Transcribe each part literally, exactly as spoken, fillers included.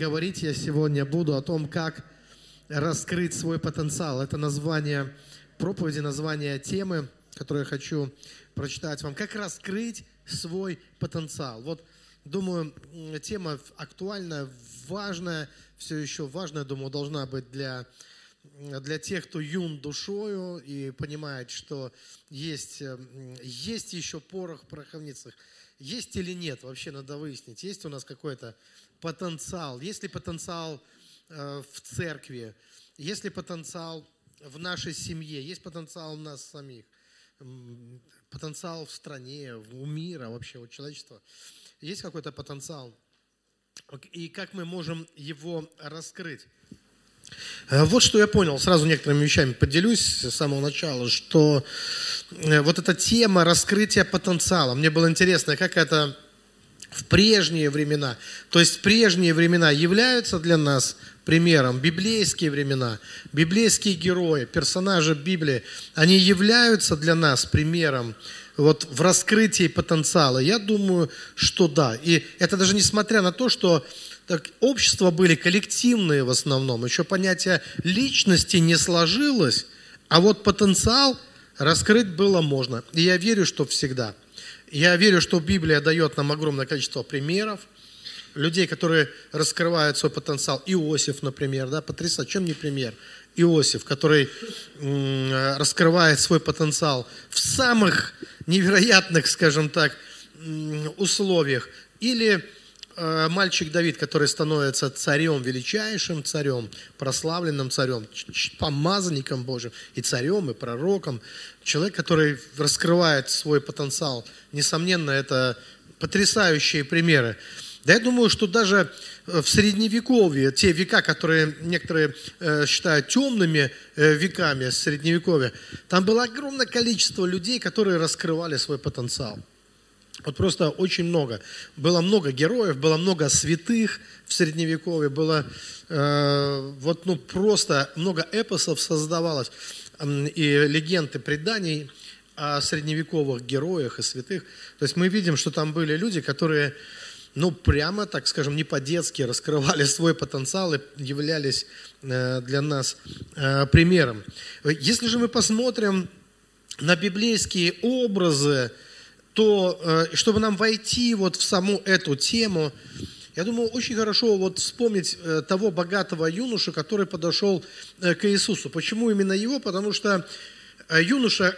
говорить я сегодня буду о том, как раскрыть свой потенциал. Это название проповеди, название темы, которую я хочу прочитать вам. Как раскрыть свой потенциал. Вот, думаю, тема актуальная, важная, все еще важная, думаю, должна быть для, для тех, кто юн душою и понимает, что есть, есть еще порох в пороховницах. Есть или нет, вообще надо выяснить. Есть у нас какой-то потенциал. Есть ли потенциал э, в церкви? Есть ли потенциал в нашей семье? Есть потенциал у нас самих? Потенциал в стране, у мира, вообще у человечества? Есть какой-то потенциал? И как мы можем его раскрыть? Вот что я понял, сразу некоторыми вещами поделюсь с самого начала, что вот эта тема раскрытия потенциала, мне было интересно, как это в прежние времена, то есть прежние времена являются для нас примером, библейские времена, библейские герои, персонажи Библии, они являются для нас примером вот в раскрытии потенциала. Я думаю, что да, и это даже несмотря на то, что так, общества были коллективные в основном, еще понятие личности не сложилось, а вот потенциал раскрыть было можно. И я верю, что всегда. Я верю, что Библия дает нам огромное количество примеров, людей, которые раскрывают свой потенциал. Иосиф, например, да, потрясающе, чем не пример? Иосиф, который м- раскрывает свой потенциал в самых невероятных, скажем так, м- условиях. Или мальчик Давид, который становится царем, величайшим царем, прославленным царем, помазанником Божьим, и царем, и пророком. Человек, который раскрывает свой потенциал. Несомненно, это потрясающие примеры. Да я думаю, что даже в Средневековье, те века, которые некоторые э, считают темными э, веками Средневековья, там было огромное количество людей, которые раскрывали свой потенциал. Вот просто очень много. Было много героев, было много святых в Средневековье, было э, вот, ну, просто много эпосов создавалось, э, и легенд и преданий о средневековых героях и святых. То есть мы видим, что там были люди, которые, ну, прямо, так скажем, не по-детски раскрывали свой потенциал и являлись э, для нас э, примером. Если же мы посмотрим на библейские образы, то, чтобы нам войти вот в саму эту тему, я думаю, очень хорошо вот вспомнить того богатого юношу, который подошел к Иисусу. Почему именно его? Потому что юноша,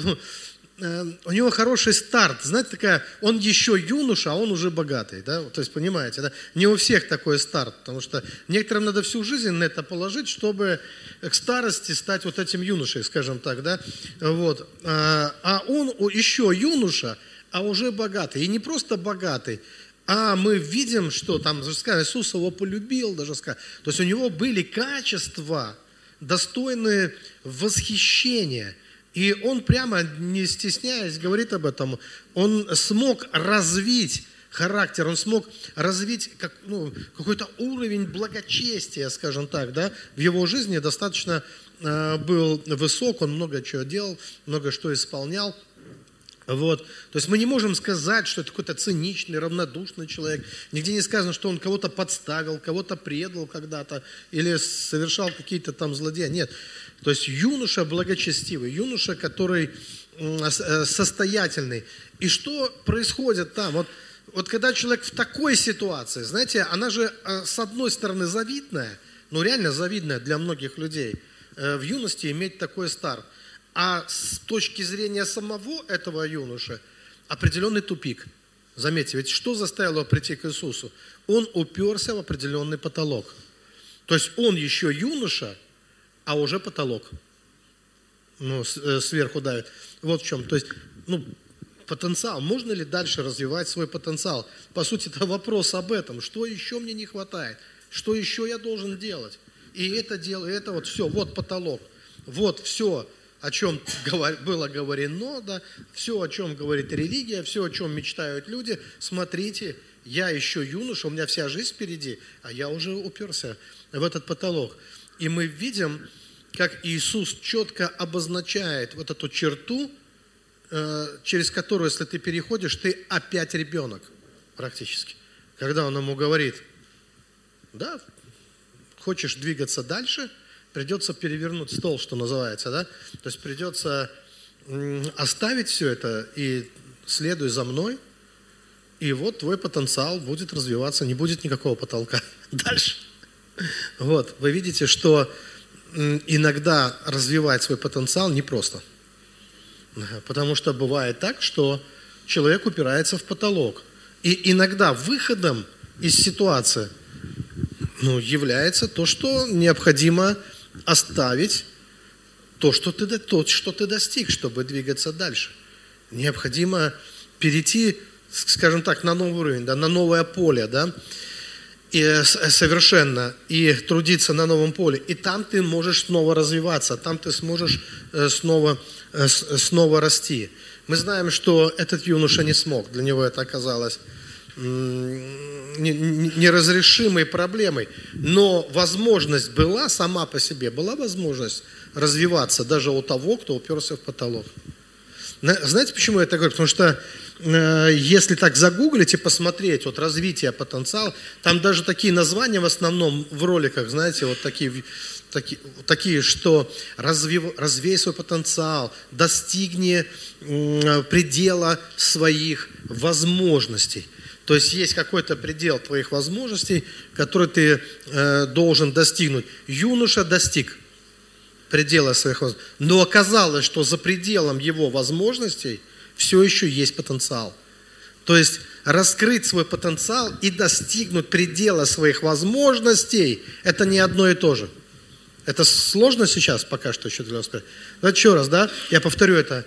у него хороший старт. Знаете, такая, он еще юноша, а он уже богатый. Да? То есть, понимаете, да? Не у всех такой старт, потому что некоторым надо всю жизнь на это положить, чтобы к старости стать вот этим юношей, скажем так. Да? Вот. А он еще юноша, а уже богатый. И не просто богатый, а мы видим, что там, сказано, Иисус его полюбил, даже сказано. То есть у него были качества, достойные восхищения. И он прямо, не стесняясь, говорит об этом. Он смог развить характер, он смог развить как, ну, какой-то уровень благочестия, скажем так, да, в его жизни достаточно э, был высок, он много чего делал, много что исполнял. Вот. То есть мы не можем сказать, что это какой-то циничный, равнодушный человек. Нигде не сказано, что он кого-то подставил, кого-то предал когда-то или совершал какие-то там злодеяния. Нет. То есть юноша благочестивый, юноша, который состоятельный. И что происходит там? Вот, вот когда человек в такой ситуации, знаете, она же с одной стороны завидная, ну реально завидная для многих людей, в юности иметь такой старт. А с точки зрения самого этого юноши определенный тупик. Заметьте, ведь что заставило его прийти к Иисусу? Он уперся в определенный потолок. То есть он еще юноша, а уже потолок. Ну, сверху давит. Вот в чем. То есть, ну, потенциал. Можно ли дальше развивать свой потенциал? По сути, это вопрос об этом. Что еще мне не хватает? Что еще я должен делать? И это дело, это вот все, вот потолок. Вот все, о чем было говорено, да, все, о чем говорит религия, все, о чем мечтают люди. Смотрите, я еще юноша, у меня вся жизнь впереди, а я уже уперся в этот потолок. И мы видим, как Иисус четко обозначает вот эту черту, через которую, если ты переходишь, ты опять ребенок практически. Когда Он ему говорит, Да? Хочешь двигаться дальше, придется перевернуть стол, что называется, да? То есть придется оставить все это и следуй за мной, и вот твой потенциал будет развиваться, не будет никакого потолка. Дальше. Вот, вы видите, что иногда развивать свой потенциал непросто. Потому что бывает так, что человек упирается в потолок. И иногда выходом из ситуации ну, является то, что необходимо оставить то что, ты, то, что ты достиг, чтобы двигаться дальше. Необходимо перейти, скажем так, на новый уровень, да, на новое поле, да, и совершенно, и трудиться на новом поле. И там ты можешь снова развиваться, там ты сможешь снова, снова расти. Мы знаем, что этот юноша не смог, для него это оказалось неразрешимой проблемой, но возможность была сама по себе, была возможность развиваться даже у того, кто уперся в потолок. Знаете, почему я это говорю? Потому что э, если так загуглить и посмотреть вот развитие потенциала, там даже такие названия в основном в роликах, знаете, вот такие, такие, такие что развив, развей свой потенциал, достигни э, предела своих возможностей. То есть есть какой-то предел твоих возможностей, который ты э, должен достигнуть. Юноша достиг предела своих возможностей. Но оказалось, что за пределом его возможностей все еще есть потенциал. То есть раскрыть свой потенциал и достигнуть предела своих возможностей – это не одно и то же. Это сложно сейчас пока что еще для вас сказать. Давайте еще раз, да? Я повторю это.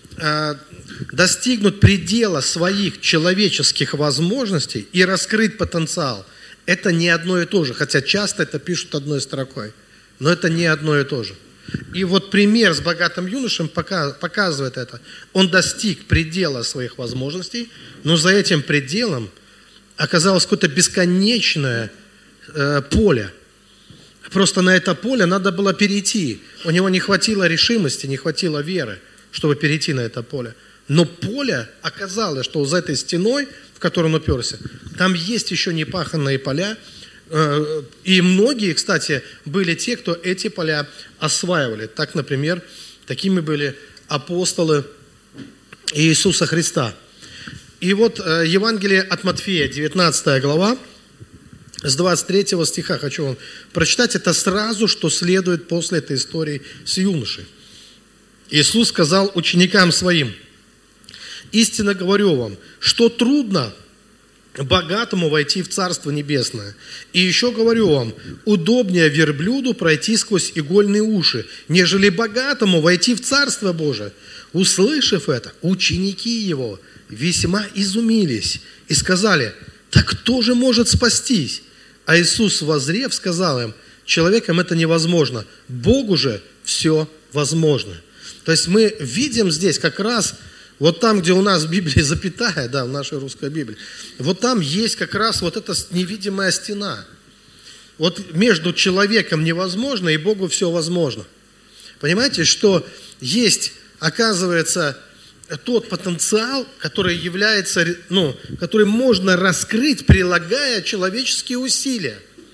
Достигнуть предела своих человеческих возможностей и раскрыть потенциал – это не одно и то же. Хотя часто это пишут одной строкой. Но это не одно и то же. И вот пример с богатым юношем показывает это. Он достиг предела своих возможностей, но за этим пределом оказалось какое-то бесконечное э, поле. Просто на это поле надо было перейти. У него не хватило решимости, не хватило веры, чтобы перейти на это поле. Но поле оказалось, что за этой стеной, в которой он уперся, там есть еще непаханные поля. И многие, кстати, были те, кто эти поля осваивали. Так, например, такими были апостолы Иисуса Христа. И вот Евангелие от Матфея, девятнадцатая глава, с двадцать третьего стиха хочу вам прочитать. Это сразу, что следует после этой истории с юношей. Иисус сказал ученикам своим: «Истинно говорю вам, что трудно богатому войти в Царство Небесное. И еще говорю вам, удобнее верблюду пройти сквозь игольные уши, нежели богатому войти в Царство Божие». Услышав это, ученики его весьма изумились и сказали: «Так кто же может спастись?» А Иисус, воззрев, сказал им: «Человеком это невозможно, Богу же все возможно». То есть мы видим здесь как раз вот там, где у нас в Библии запятая, да, в нашей русской Библии, вот там есть как раз вот эта невидимая стена. Вот между человеком невозможно и Богу все возможно. Понимаете, что есть, оказывается, тот потенциал, который является, ну, который можно раскрыть, прилагая человеческие усилия.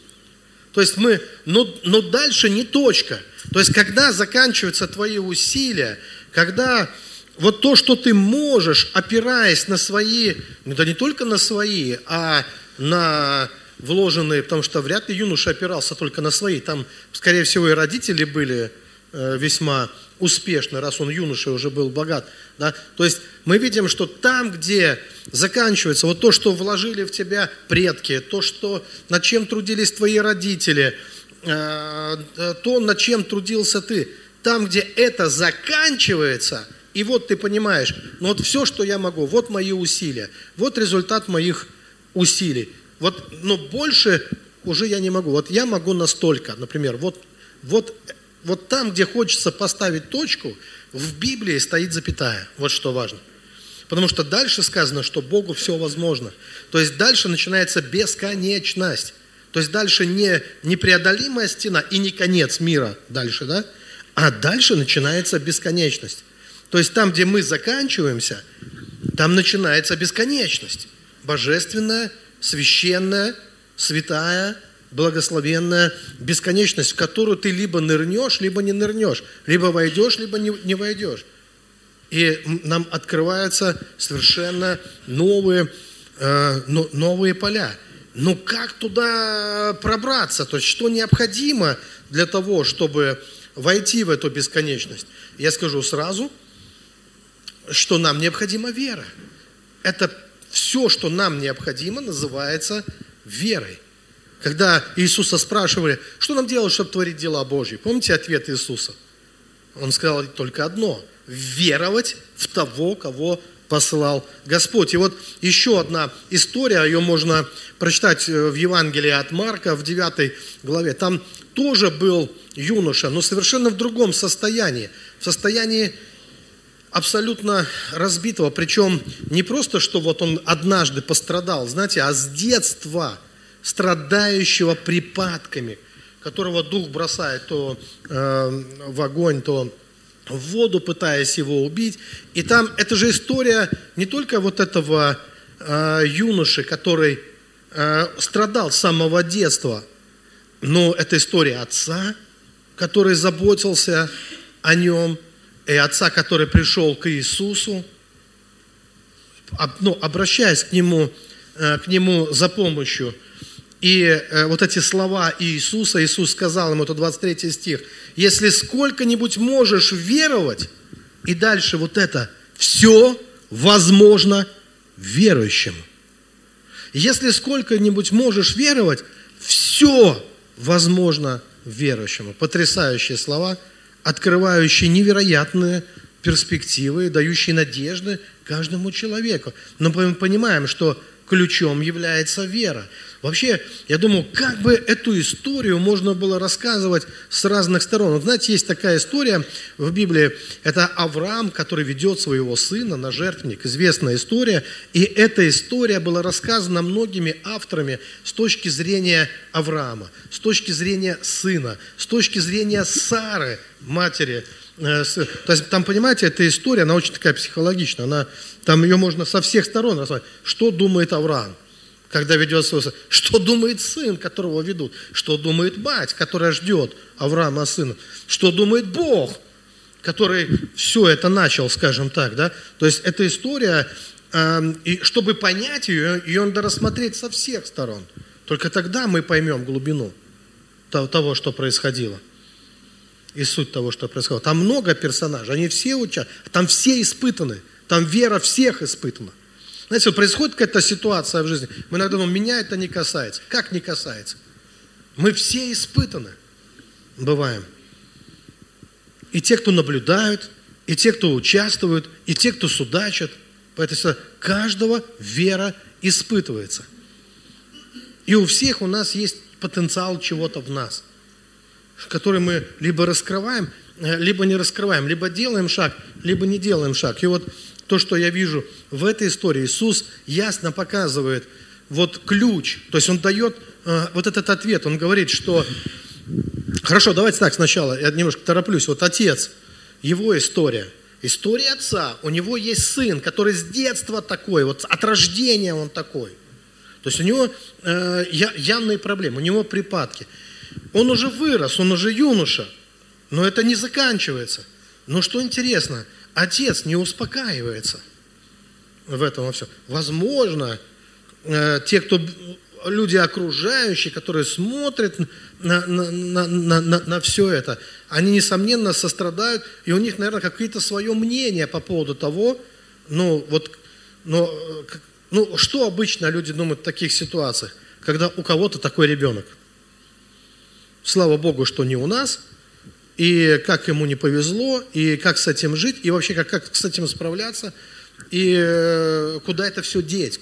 То есть мы, но, но дальше не точка. То есть когда заканчиваются твои усилия, когда вот то, что ты можешь, опираясь на свои, да не только на свои, а на вложенные, потому что вряд ли юноша опирался только на свои. Там, скорее всего, и родители были э, весьма успешны, раз он юноша уже был богат. Да? То есть мы видим, что там, где заканчивается вот то, что вложили в тебя предки, то, что, над чем трудились твои родители, э, то, над чем трудился ты, там, где это заканчивается, и вот ты понимаешь, ну вот все, что я могу, вот мои усилия, вот результат моих усилий. Вот, но больше уже я не могу. Вот я могу настолько, например, вот, вот, вот там, где хочется поставить точку, в Библии стоит запятая. Вот что важно. Потому что дальше сказано, что Богу все возможно. То есть дальше начинается бесконечность. То есть дальше не непреодолимая стена и не конец мира дальше, да? А дальше начинается бесконечность. То есть там, где мы заканчиваемся, там начинается бесконечность. Божественная, священная, святая, благословенная бесконечность, в которую ты либо нырнешь, либо не нырнешь, либо войдешь, либо не, не войдешь. И нам открываются совершенно новые, э, новые поля. Но как туда пробраться? То есть, что необходимо для того, чтобы войти в эту бесконечность? Я скажу сразу, что нам необходима вера. Это все, что нам необходимо, называется верой. Когда Иисуса спрашивали, что нам делать, чтобы творить дела Божьи? Помните ответ Иисуса? Он сказал только одно – веровать в того, кого посылал Господь. И вот еще одна история, ее можно прочитать в Евангелии от Марка в девятой главе. Там тоже был юноша, но совершенно в другом состоянии. В состоянии абсолютно разбитого. Причем не просто, что вот он однажды пострадал, знаете, а с детства страдающего припадками, которого дух бросает то э, в огонь, то в воду, пытаясь его убить. И там, это же история не только вот этого э, юноши, который э, страдал с самого детства, но это история отца, который заботился о нем, и отца, который пришел к Иисусу, об, ну, обращаясь к нему, э, к нему за помощью. И э, вот эти слова Иисуса, Иисус сказал ему, это двадцать третий стих, если сколько-нибудь можешь веровать, и дальше вот это, все возможно верующему. Если сколько-нибудь можешь веровать, все возможно верующему. Потрясающие слова, открывающие невероятные перспективы, дающие надежды каждому человеку. Но мы понимаем, что ключом является вера. Вообще, я думаю, как бы эту историю можно было рассказывать с разных сторон. Вот знаете, есть такая история в Библии, это Авраам, который ведет своего сына на жертвенник. Известная история. И эта история была рассказана многими авторами с точки зрения Авраама, с точки зрения сына, с точки зрения Сары, матери. То есть там, понимаете, эта история, она очень такая психологичная. Она, там ее можно со всех сторон рассмотреть. Что думает Авраам, когда ведет своего сына? Что думает сын, которого ведут? Что думает мать, которая ждет Авраама сына? Что думает Бог, который все это начал, скажем так, да? То есть эта история, э, и чтобы понять ее, ее надо рассмотреть со всех сторон. Только тогда мы поймем глубину того, что происходило. И суть того, что происходило. Там много персонажей, они все учат, там все испытаны, там вера всех испытана. Знаете, происходит какая-то ситуация в жизни, мы иногда думаем, меня это не касается. Как не касается? Мы все испытаны, бываем. И те, кто наблюдают, и те, кто участвуют, и те, кто судачат. Поэтому каждого вера испытывается. И у всех у нас есть потенциал чего-то в нас, который мы либо раскрываем, либо не раскрываем, либо делаем шаг, либо не делаем шаг. И вот то, что я вижу в этой истории, Иисус ясно показывает вот ключ, то есть Он дает э, вот этот ответ, Он говорит, что... Хорошо, давайте так сначала, я немножко тороплюсь. Вот отец, его история, история отца, у него есть сын, который с детства такой, вот от рождения он такой. То есть у него э, явные проблемы, у него припадки. Он уже вырос, он уже юноша, но это не заканчивается. Но что интересно, отец не успокаивается в этом во всем. Возможно, э, те, кто, люди окружающие, которые смотрят на, на, на, на, на, на все это, они, несомненно, сострадают, и у них, наверное, какое-то свое мнение по поводу того, ну, вот, ну, ну, что обычно люди думают в таких ситуациях, когда у кого-то такой ребенок. Слава Богу, что не у нас, и как ему не повезло, и как с этим жить, и вообще как, как с этим справляться, и куда это все деть.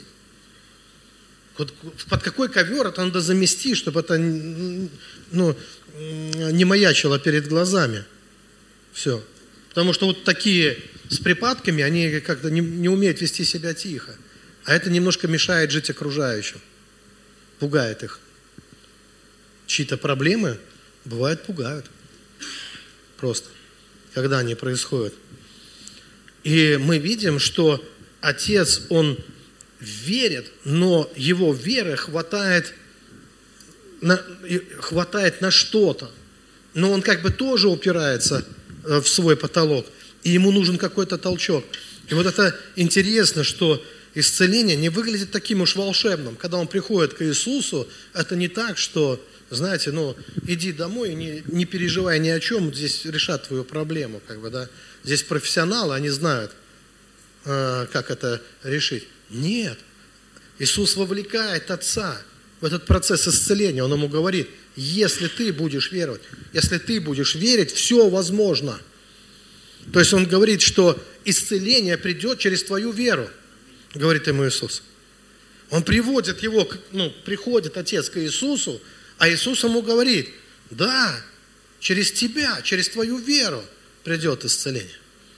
Под какой ковер это надо замести, чтобы это ну, не маячило перед глазами. Все. Потому что вот такие с припадками, они как-то не, не умеют вести себя тихо. А это немножко мешает жить окружающим. Пугает их. Чьи-то проблемы, бывает, пугают. Просто. Когда они происходят. И мы видим, что отец, он верит, но его веры хватает на, хватает на что-то, но он как бы тоже упирается в свой потолок, и ему нужен какой-то толчок. И вот это интересно, что исцеление не выглядит таким уж волшебным. Когда он приходит к Иисусу, это не так, что, знаете, ну, иди домой, не, не переживай ни о чем, здесь решат твою проблему, как бы, да. Здесь профессионалы, они знают, э, как это решить. Нет. Иисус вовлекает Отца в этот процесс исцеления. Он ему говорит, если ты будешь веровать, если ты будешь верить, все возможно. То есть он говорит, что исцеление придет через твою веру, говорит ему Иисус. Он приводит его, ну, приходит Отец к Иисусу, а Иисус ему говорит, да, через тебя, через твою веру придет исцеление.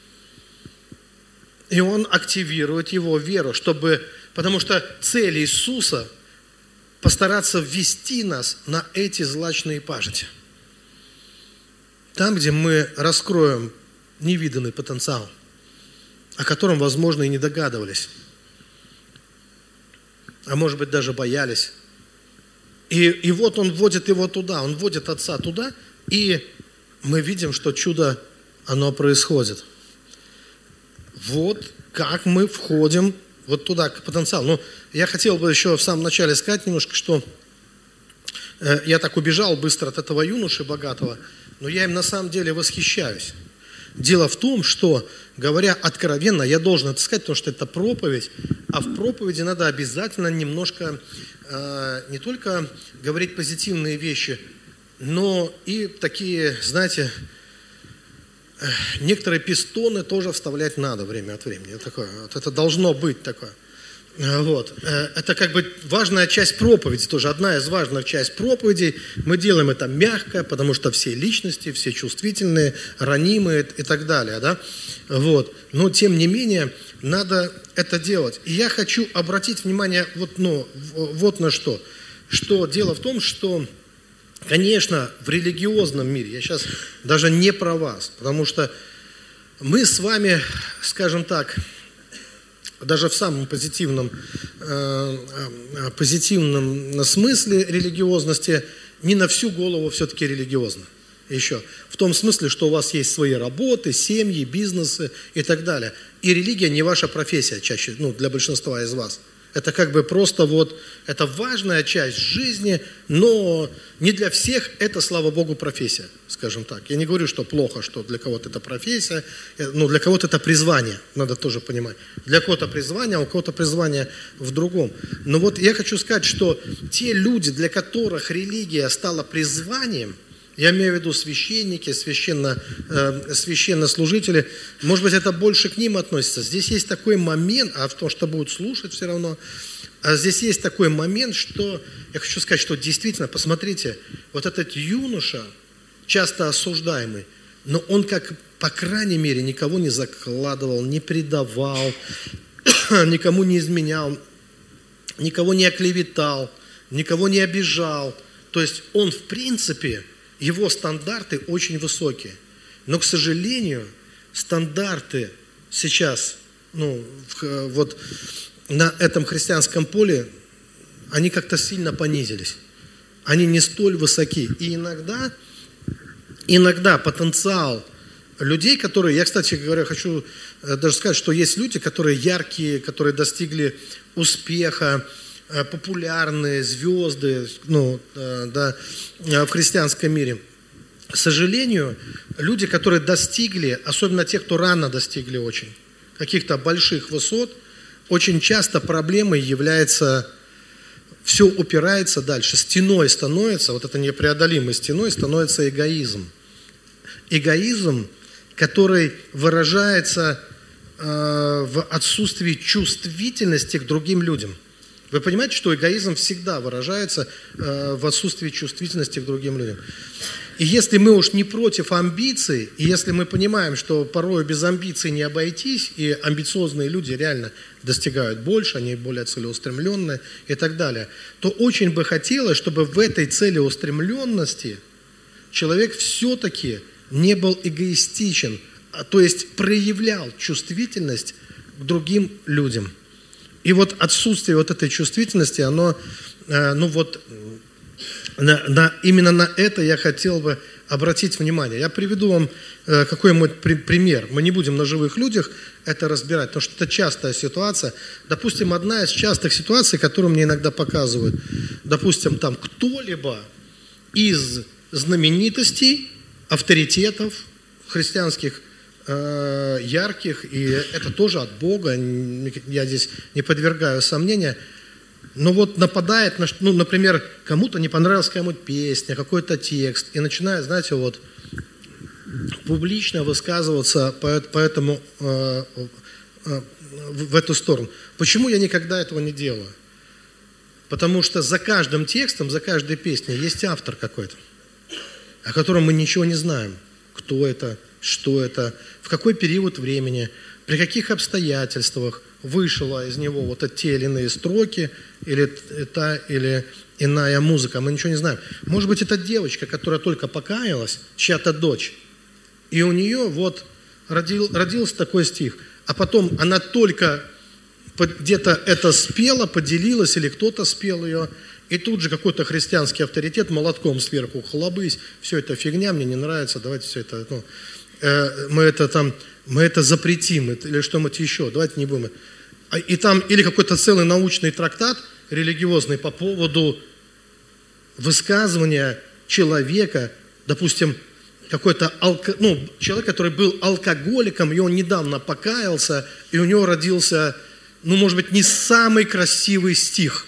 И он активирует его веру, чтобы, потому что цель Иисуса постараться ввести нас на эти злачные пажити. Там, где мы раскроем невиданный потенциал, о котором, возможно, и не догадывались, а может быть, даже боялись. И, и вот он вводит его туда, он вводит Отца туда, и мы видим, что чудо, оно происходит. Вот как мы входим вот туда, к потенциалу. Но я хотел бы еще в самом начале сказать немножко, что э, я так убежал быстро от этого юноши богатого, но я им на самом деле восхищаюсь. Дело в том, что, говоря откровенно, я должен это сказать, потому что это проповедь, а в проповеди надо обязательно немножко э, не только говорить позитивные вещи, но и такие, знаете, э, некоторые пистоны тоже вставлять надо время от времени. Такое, вот это должно быть такое. Вот. Это как бы важная часть проповеди, тоже одна из важных частей проповедей. Мы делаем это мягко, потому что все личности, все чувствительные, ранимые и так далее. Да? Вот. Но тем не менее, надо это делать. И я хочу обратить внимание вот, ну, вот на что. Что дело в том, что, конечно, в религиозном мире, я сейчас даже не про вас, потому что мы с вами, скажем так, даже в самом позитивном, э, позитивном смысле религиозности, не на всю голову все-таки религиозно. Еще. В том смысле, что у вас есть свои работы, семьи, бизнесы и так далее. И религия не ваша профессия чаще, ну, для большинства из вас. Это как бы просто вот, это важная часть жизни, но не для всех это, слава Богу, профессия, скажем так. Я не говорю, что плохо, что для кого-то это профессия, но для кого-то это призвание, надо тоже понимать. Для кого-то призвание, а у кого-то призвание в другом. Но вот я хочу сказать, что те люди, для которых религия стала призванием, я имею в виду священники, священно, э, священнослужители, может быть, это больше к ним относится. Здесь есть такой момент, а в том, что будут слушать все равно, а здесь есть такой момент, что, я хочу сказать, что действительно, посмотрите, вот этот юноша, часто осуждаемый, но он, как, по крайней мере, никого не закладывал, не предавал, никому не изменял, никого не оклеветал, никого не обижал. То есть он, в принципе, его стандарты очень высокие. Но, к сожалению, стандарты сейчас, ну, в, вот на этом христианском поле, они как-то сильно понизились. Они не столь высоки. И иногда, иногда потенциал людей, которые, я, кстати говоря, хочу даже сказать, что есть люди, которые яркие, которые достигли успеха, популярные звезды, ну, да, в христианском мире. К сожалению, люди, которые достигли, особенно те, кто рано достигли очень, каких-то больших высот, очень часто проблемой является, все упирается дальше, стеной становится, вот это непреодолимой стеной становится эгоизм. Эгоизм, который выражается э, в отсутствии чувствительности к другим людям. Вы понимаете, что эгоизм всегда выражается э, в отсутствии чувствительности к другим людям. И если мы уж не против амбиций, и если мы понимаем, что порой без амбиций не обойтись, и амбициозные люди реально достигают больше, они более целеустремленные и так далее, то очень бы хотелось, чтобы в этой целеустремленности человек все-таки не был эгоистичен, а, то есть проявлял чувствительность к другим людям. И вот отсутствие вот этой чувствительности, оно, ну вот, на, на, именно на это я хотел бы обратить внимание. Я приведу вам э, какой-нибудь при, пример. Мы не будем на живых людях это разбирать, потому что это частая ситуация. Допустим, одна из частых ситуаций, которую мне иногда показывают. Допустим, там кто-либо из знаменитостей, авторитетов христианских, э, ярких, и это тоже от Бога, я здесь не подвергаю сомнения, но вот нападает, на, ну, например, кому-то не понравилась какая-нибудь песня, какой-то текст, и начинает, знаете, вот публично высказываться по, по этому, э, э, в эту сторону. Почему я никогда этого не делаю? Потому что за каждым текстом, за каждой песней есть автор какой-то, о котором мы ничего не знаем. Кто это, что это, в какой период времени, при каких обстоятельствах вышла из него вот те или иные строки, или та или иная музыка. Мы ничего не знаем. Может быть, это девочка, которая только покаялась, чья-то дочь, и у нее вот родил, родился такой стих, а потом она только где-то это спела, поделилась, или кто-то спел ее, и тут же какой-то христианский авторитет молотком сверху: хлобысь, все это фигня, мне не нравится, давайте все это, ну, э, мы это там, мы это запретим, или что-нибудь еще, давайте не будем. И там, или какой-то целый научный трактат религиозный по поводу высказывания человека, допустим, какой-то алко, ну, человек, который был алкоголиком, и он недавно покаялся, и у него родился, ну, может быть, не самый красивый стих.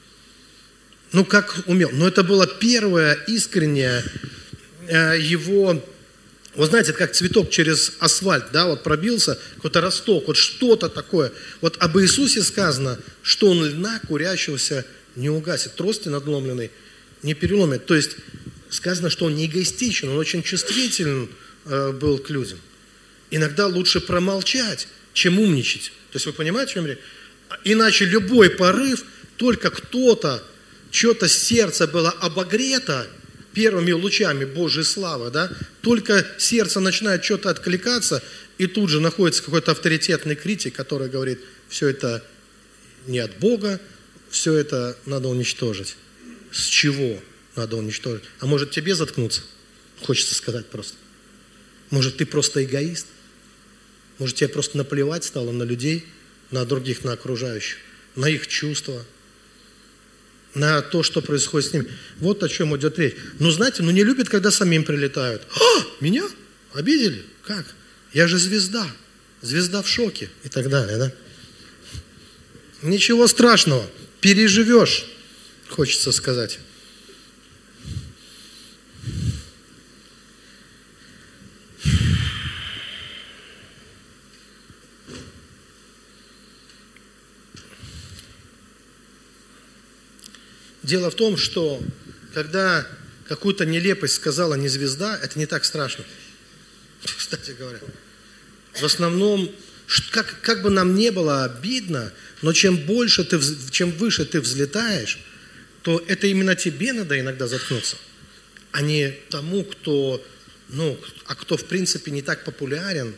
Ну, как умел. Но это было первое искреннее э, его, вы знаете, это как цветок через асфальт, да, вот пробился, какой-то росток, вот что-то такое. Вот об Иисусе сказано, что он льна курящегося не угасит, трости надломленной не переломит. То есть сказано, что он не эгоистичен, он очень чувствителен э, был к людям. Иногда лучше промолчать, чем умничать. То есть вы понимаете, о чем речь? Иначе любой порыв, только кто-то, чье-то сердце было обогрето первыми лучами Божьей славы, да, только сердце начинает что-то откликаться, и тут же находится какой-то авторитетный критик, который говорит: все это не от Бога, все это надо уничтожить. С чего надо уничтожить? А может, тебе заткнуться? Хочется сказать просто. Может, ты просто эгоист? Может, тебе просто наплевать стало на людей, на других, на окружающих, на их чувства, на то, что происходит с ними. Вот о чем идет речь. Ну, знаете, ну не любят, когда самим прилетают. А, меня обидели? Как? Я же звезда. Звезда в шоке и так далее, да? Ничего страшного. Переживешь, хочется сказать. Дело в том, что когда какую-то нелепость сказала не звезда, это не так страшно. Кстати говоря, в основном, как, как бы нам не было обидно, но чем больше ты, чем выше ты взлетаешь, то это именно тебе надо иногда заткнуться, а не тому, кто, ну, а кто в принципе не так популярен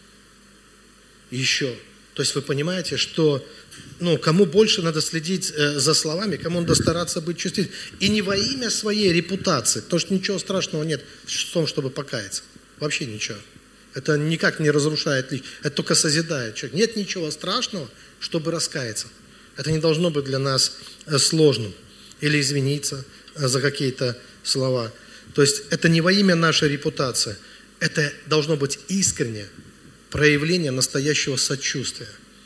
еще. То есть вы понимаете, что ну, кому больше надо следить э, за словами, кому надо стараться быть чувствительным. И не во имя своей репутации, потому что ничего страшного нет в том, чтобы покаяться. Вообще ничего. Это никак не разрушает личность, это только созидает человек. Нет ничего страшного, чтобы раскаяться. Это не должно быть для нас э, сложным. Или извиниться э, за какие-то слова. То есть это не во имя нашей репутации. Это должно быть искреннее проявление настоящего сочувствия.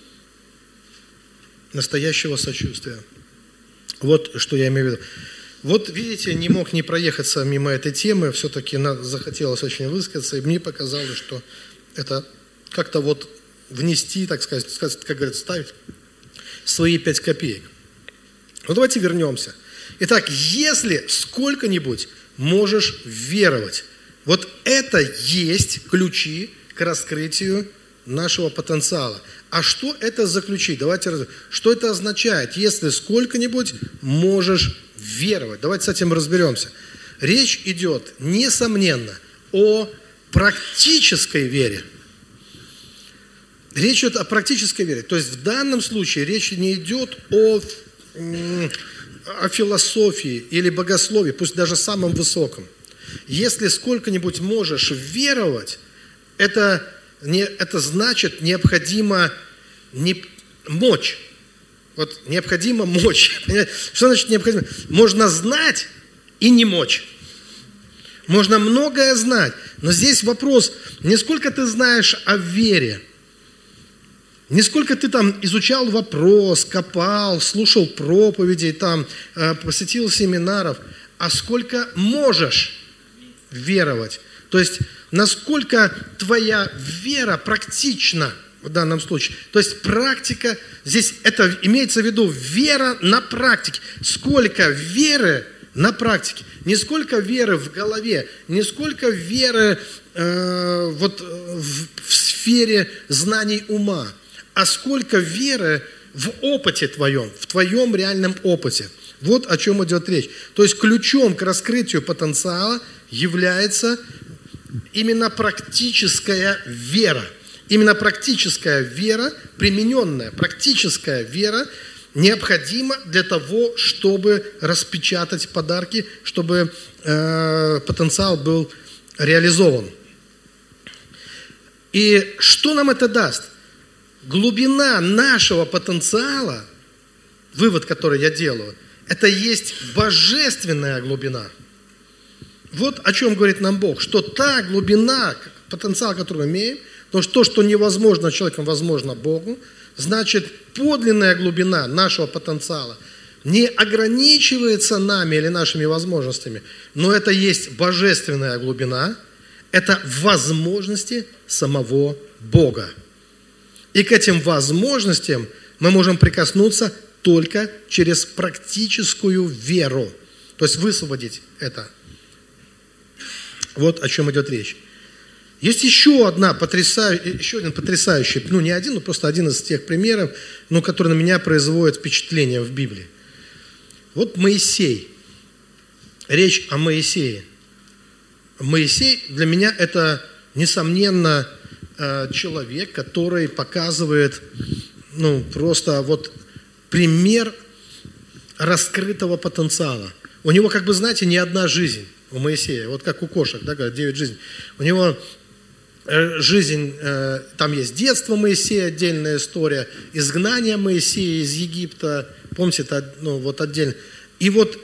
Настоящего сочувствия. Вот что я имею в виду. Вот видите, не мог не проехаться мимо этой темы, все-таки захотелось очень высказаться, и мне показалось, что это как-то вот внести, так сказать, как говорят, ставить свои пять копеек. Ну давайте вернемся. Итак, если сколько-нибудь можешь веровать, вот это есть ключи к раскрытию нашего потенциала. А что это за ключи? Давайте разберем. Что это означает, если сколько-нибудь можешь веровать? Давайте с этим разберемся. Речь идет, несомненно, о практической вере. Речь идет о практической вере. То есть в данном случае речь не идет о о философии или богословии, пусть даже самом высоком. Если сколько-нибудь можешь веровать, это, не, это значит необходимо не, мочь. Вот необходимо мочь. Что значит необходимо? Можно знать и не мочь. Можно многое знать. Но здесь вопрос, не сколько ты знаешь о вере, не сколько ты там изучал вопрос, копал, слушал проповедей, там, посетил семинаров, а сколько можешь веровать. То есть, насколько твоя вера практична в данном случае. То есть, практика, здесь это имеется в виду вера на практике. Сколько веры на практике. Не сколько веры в голове, не сколько веры э, вот, в, в сфере знаний ума, а сколько веры в опыте твоем, в твоем реальном опыте. Вот о чем идет речь. То есть ключом к раскрытию потенциала является именно практическая вера. Именно практическая вера, примененная практическая вера, необходима для того, чтобы распечатать подарки, чтобы э, потенциал был реализован. И что нам это даст? Глубина нашего потенциала, вывод, который я делаю, это есть божественная глубина. Вот о чем говорит нам Бог, что та глубина, потенциал, который мы имеем, то, что, то, что невозможно человеком, возможно Богу, значит, подлинная глубина нашего потенциала не ограничивается нами или нашими возможностями, но это есть божественная глубина, это возможности самого Бога. И к этим возможностям мы можем прикоснуться только через практическую веру. То есть высвободить это. Вот о чем идет речь. Есть еще, одна потрясающая, еще один потрясающий, ну не один, но просто один из тех примеров, ну, который на меня производит впечатление в Библии. Вот Моисей. Речь о Моисее. Моисей для меня это, несомненно, человек, который показывает, ну, просто вот пример раскрытого потенциала. У него, как бы, знаете, не одна жизнь у Моисея, вот как у кошек, да, говорят, девять жизней. У него жизнь, там есть детство Моисея, отдельная история, изгнание Моисея из Египта, помните, это, ну, вот отдельно. И вот,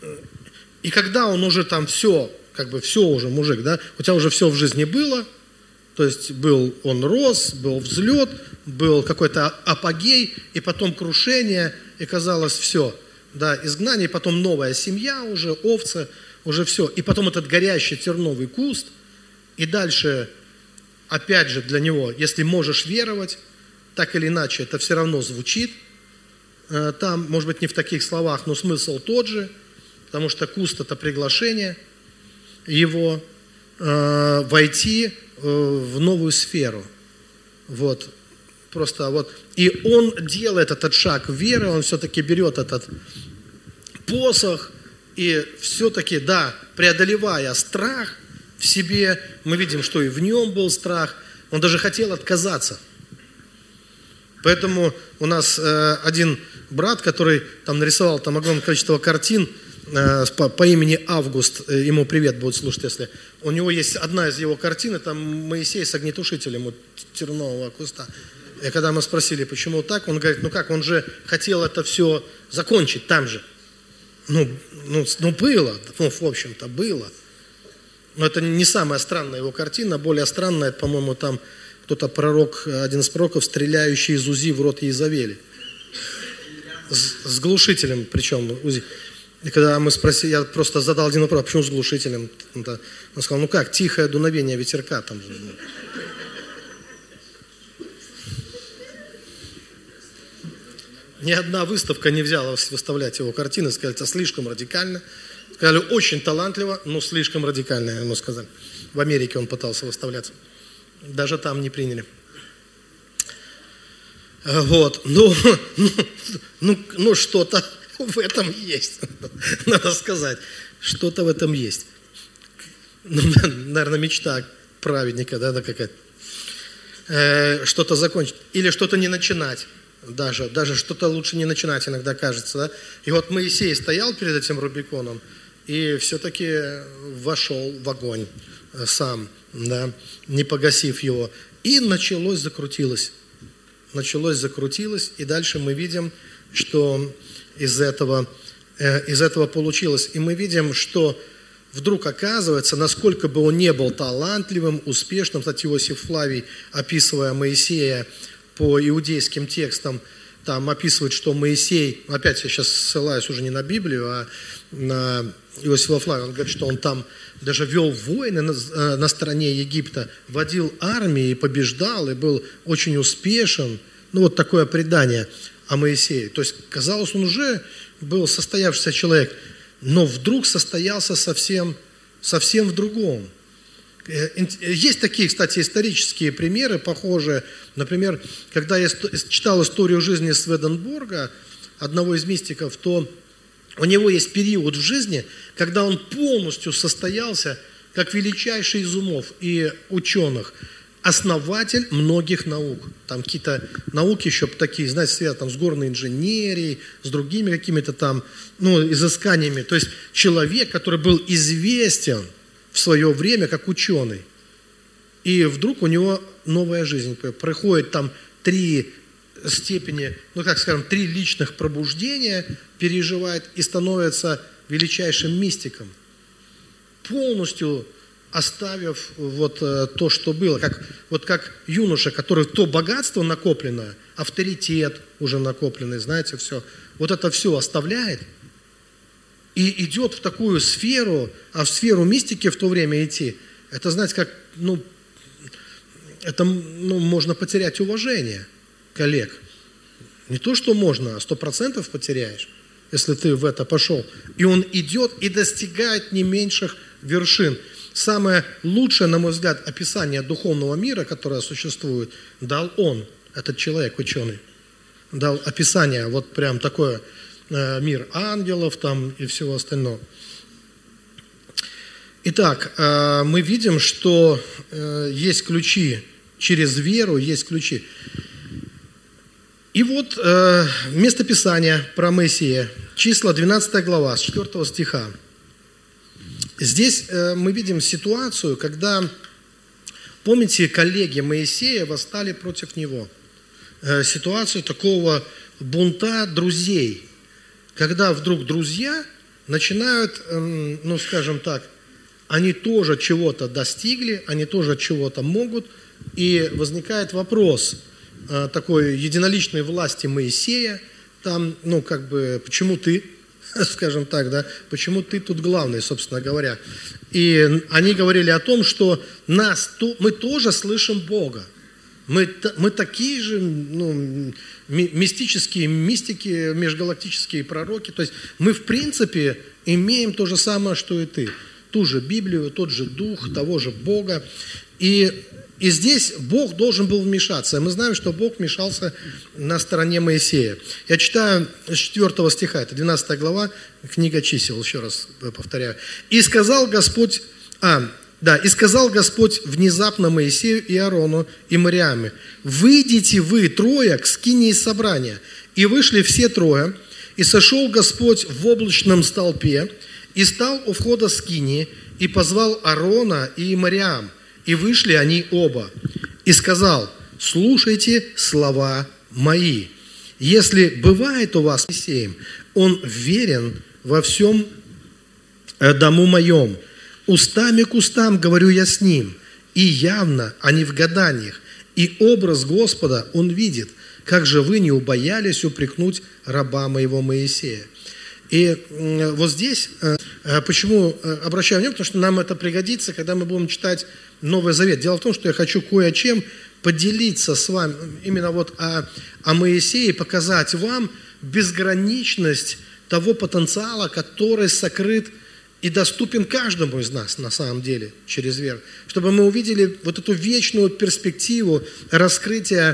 и когда он уже там все, как бы все уже, мужик, да, у тебя уже все в жизни было, то есть был, он рос, был взлет, был какой-то апогей, и потом крушение, и казалось все, да, изгнание, и потом новая семья уже, овцы, уже все. И потом этот горящий терновый куст, и дальше, опять же, для него, если можешь веровать, так или иначе, это все равно звучит. Там, может быть, не в таких словах, но смысл тот же, потому что куст – это приглашение его э, войти в новую сферу. Вот. Просто вот. И он делает этот шаг веры, он все-таки берет этот посох, и все-таки, да, преодолевая страх в себе, мы видим, что и в нем был страх, он даже хотел отказаться. Поэтому у нас э, один брат, который там нарисовал там огромное количество картин, По, по имени Август, ему привет будет слушать, если... У него есть одна из его картин, это Моисей с огнетушителем у тернового куста. И когда мы спросили, почему так, он говорит, ну как, он же хотел это все закончить там же. Ну, ну, ну было, ну, в общем-то, было. Но это не самая странная его картина, более странная, это, по-моему, там кто-то пророк, один из пророков, стреляющий из УЗИ в рот Иезавели. С, с глушителем, причем УЗИ. И когда мы спросили, я просто задал один вопрос, а почему с глушителем? Он сказал, ну как, тихое дуновение ветерка там же. Ни одна выставка не взяла выставлять его картины, сказали, это слишком радикально. Сказали, очень талантливо, но слишком радикально, ему сказали. В Америке он пытался выставляться. Даже там не приняли. Вот, ну, ну, ну, ну что-то в этом есть, надо сказать, что-то в этом есть. Ну, наверное, мечта праведника, да, да какая-то. Э, что-то закончить или что-то не начинать. Даже, даже что-то лучше не начинать иногда кажется. Да? И вот Моисей стоял перед этим Рубиконом и все-таки вошел в огонь сам, да, не погасив его. И началось, закрутилось. Началось, закрутилось. И дальше мы видим, что из этого, э, из этого получилось. И мы видим, что вдруг оказывается, насколько бы он не был талантливым, успешным, кстати, Иосиф Флавий, описывая Моисея по иудейским текстам, там описывает, что Моисей, опять я сейчас ссылаюсь уже не на Библию, а на Иосифа Флавия, он говорит, что он там даже вел войны на, на стороне Египта, водил армии, побеждал и был очень успешен. Ну, вот такое предание о Моисее. То есть, казалось, он уже был состоявшийся человек, но вдруг состоялся совсем, совсем в другом. Есть такие, кстати, исторические примеры, похожие. Например, когда я читал историю жизни Сведенборга, одного из мистиков, то у него есть период в жизни, когда он полностью состоялся как величайший из умов и ученых, основатель многих наук. Там какие-то науки еще такие, знаете, связаны с горной инженерией, с другими какими-то там, ну, изысканиями. То есть человек, который был известен в свое время как ученый. И вдруг у него новая жизнь. Проходит там три степени, ну как скажем, три личных пробуждения, переживает и становится величайшим мистиком. Полностью оставив вот то, что было. Как, вот как юноша, который то богатство накопленное, авторитет уже накопленный, знаете, все. Вот это все оставляет и идет в такую сферу, а в сферу мистики в то время идти, это, знаете, как, ну, это, ну, можно потерять уважение коллег. Не то, что можно, а сто процентов потеряешь, если ты в это пошел. И он идет и достигает не меньших вершин. Самое лучшее, на мой взгляд, описание духовного мира, которое существует, дал он, этот человек, ученый. Дал описание, вот прям такое, мир ангелов там и всего остального. Итак, мы видим, что есть ключи через веру, есть ключи. И вот местописание про Моисея, числа двенадцатая глава, с четвёртого стиха. Здесь мы видим ситуацию, когда, помните, коллеги Моисея восстали против него. Ситуацию такого бунта друзей. Когда вдруг друзья начинают, ну скажем так, они тоже чего-то достигли, они тоже чего-то могут, и возникает вопрос такой единоличной власти Моисея, там, ну как бы, почему ты, скажем так, да, почему ты тут главный, собственно говоря. И они говорили о том, что нас, мы тоже слышим Бога. Мы, мы такие же, ну, мистические мистики, межгалактические пророки. То есть мы, в принципе, имеем то же самое, что и ты. Ту же Библию, тот же Дух, того же Бога. И, и здесь Бог должен был вмешаться. Мы знаем, что Бог вмешался на стороне Моисея. Я читаю с четвёртого стиха, это двенадцатая глава, книга чисел, еще раз повторяю. «И сказал Господь...» А, Да, и сказал Господь внезапно Моисею и Аарону и Мариаме: «Выйдите вы трое к скинии собрания». И вышли все трое, и сошел Господь в облачном столпе, и стал у входа скинии, и позвал Аарона и Мариам, и вышли они оба. И сказал: «Слушайте слова мои. Если бывает у вас Моисеем, он верен во всем дому моем. Устами к устам говорю я с ним, и явно, а не в гаданиях, и образ Господа он видит. Как же вы не убоялись упрекнуть раба моего Моисея?» И вот здесь, почему обращаю внимание, потому что нам это пригодится, когда мы будем читать Новый Завет. Дело в том, что я хочу кое-чем поделиться с вами, именно вот о, о Моисее, показать вам безграничность того потенциала, который сокрыт и доступен каждому из нас, на самом деле, через веру. Чтобы мы увидели вот эту вечную перспективу раскрытия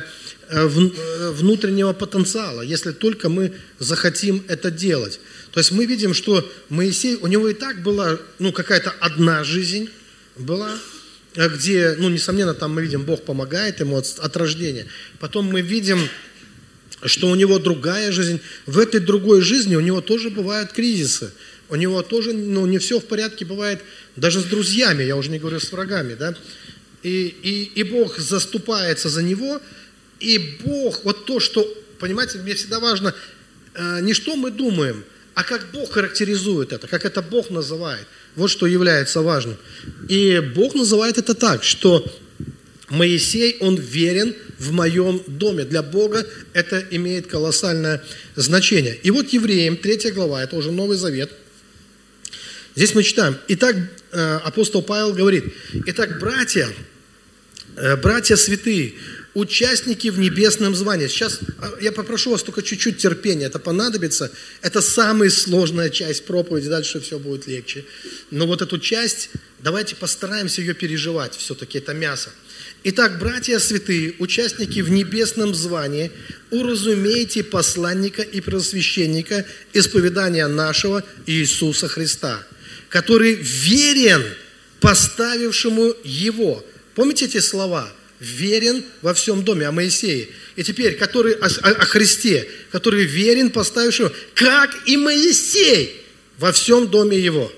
внутреннего потенциала, если только мы захотим это делать. То есть мы видим, что Моисей, у него и так была, ну, какая-то одна жизнь была, где, ну, несомненно, там мы видим, Бог помогает ему от, от рождения. Потом мы видим что у него другая жизнь. В этой другой жизни у него тоже бывают кризисы. У него тоже, ну, не все в порядке бывает даже с друзьями, я уже не говорю с врагами, да. И, и, и Бог заступается за него, и Бог, вот то, что, понимаете, мне всегда важно, э, не что мы думаем, а как Бог характеризует это, как это Бог называет. Вот что является важным. И Бог называет это так, что Моисей, он верен в моем доме. Для Бога это имеет колоссальное значение. И вот Евреям, третья глава, это уже Новый Завет. Здесь мы читаем. Итак, апостол Павел говорит: «Итак, братья, братья святые, участники в небесном звании». Сейчас я попрошу вас только чуть-чуть терпения, это понадобится. Это самая сложная часть проповеди, дальше все будет легче. Но вот эту часть, давайте постараемся ее переживать, все-таки это мясо. «Итак, братья святые, участники в небесном звании, уразумейте посланника и просвященника исповедания нашего Иисуса Христа, который верен поставившему его». Помните эти слова? Верен во всем доме, о Моисее. И теперь, который о, о Христе, который верен поставившему, как и Моисей во всем доме его.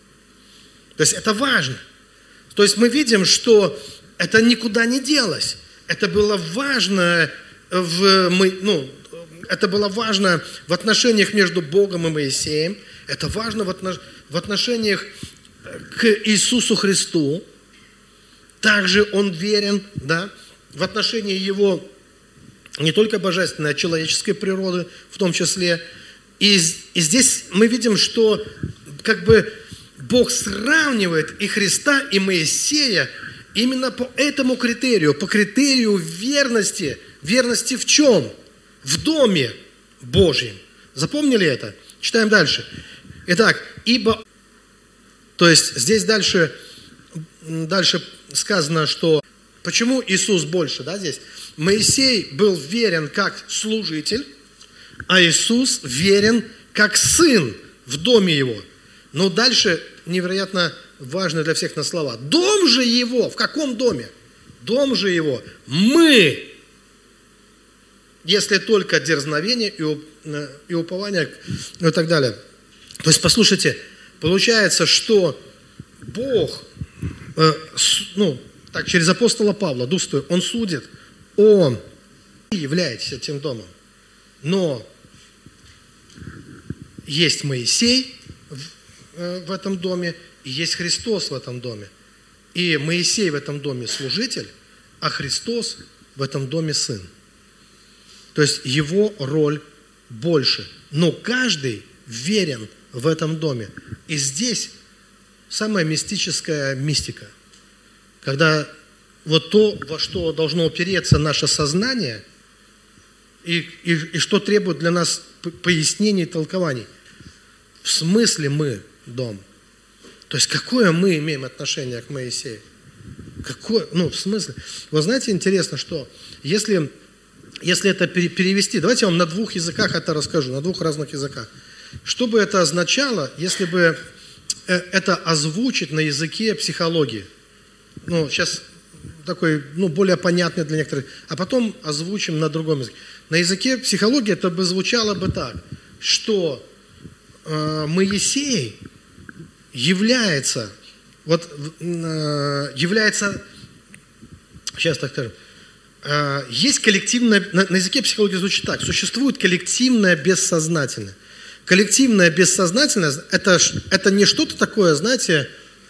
То есть это важно. То есть мы видим, что это никуда не делось. Это было важно в, ну, это было важно в отношениях между Богом и Моисеем. Это важно в отношениях к Иисусу Христу. Также он верен, да, в отношении его не только божественной, а человеческой природы в том числе. И, и здесь мы видим, что как бы Бог сравнивает и Христа, и Моисея именно по этому критерию, по критерию верности. Верности в чем? В доме Божьем. Запомнили это? Читаем дальше. Итак, ибо... То есть здесь дальше, дальше сказано, что... Почему Иисус больше, да, здесь? Моисей был верен как служитель, а Иисус верен как сын в доме его. Но дальше невероятно важно для всех на слова. Дом же его, в каком доме? Дом же его мы, если только дерзновение и упование и так далее. То есть, послушайте, получается, что Бог, ну, так, через апостола Павла, Дух Святой, Он судит, Он является этим домом. Но есть Моисей в, в этом доме, и есть Христос в этом доме. И Моисей в этом доме служитель, а Христос в этом доме сын. То есть его роль больше. Но каждый верен в этом доме. И здесь самая мистическая мистика. Когда вот то, во что должно упереться наше сознание, и, и, и что требует для нас пояснений и толкований. В смысле мы дом? То есть какое мы имеем отношение к Моисею? Какое? Ну, в смысле? Вы знаете, интересно, что если, если это перевести, давайте я вам на двух языках это расскажу, на двух разных языках. Что бы это означало, если бы это озвучить на языке психологии? Ну, сейчас такой, ну, более понятный для некоторых, а потом озвучим на другом языке. На языке психологии это бы звучало бы так, что э, Моисей является, вот, э, является, сейчас так скажем, э, есть коллективное, на, на языке психологии звучит так, существует коллективное бессознательное. Коллективное бессознательное, это, это не что-то такое, знаете,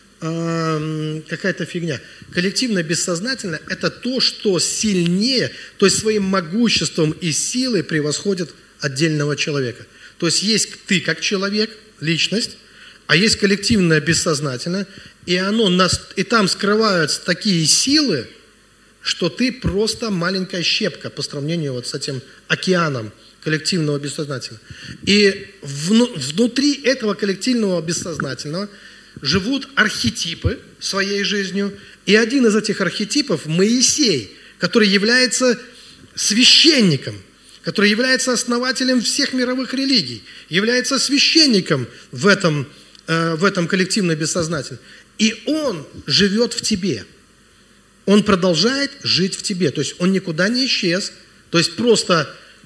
э, какая-то фигня. Коллективное бессознательное – это то, что сильнее, то есть своим могуществом и силой превосходит отдельного человека. То есть есть ты как человек, личность, а есть коллективное бессознательное, и, оно, и там скрываются такие силы, что ты просто маленькая щепка по сравнению вот с этим океаном коллективного бессознательного. И внутри этого коллективного бессознательного живут архетипы своей жизнью, и один из этих архетипов – Моисей, который является священником, который является основателем всех мировых религий, является священником в этом, э, в этом коллективно бессознательном. И он живет в тебе. Он продолжает жить в тебе. То есть он никуда не исчез. То есть просто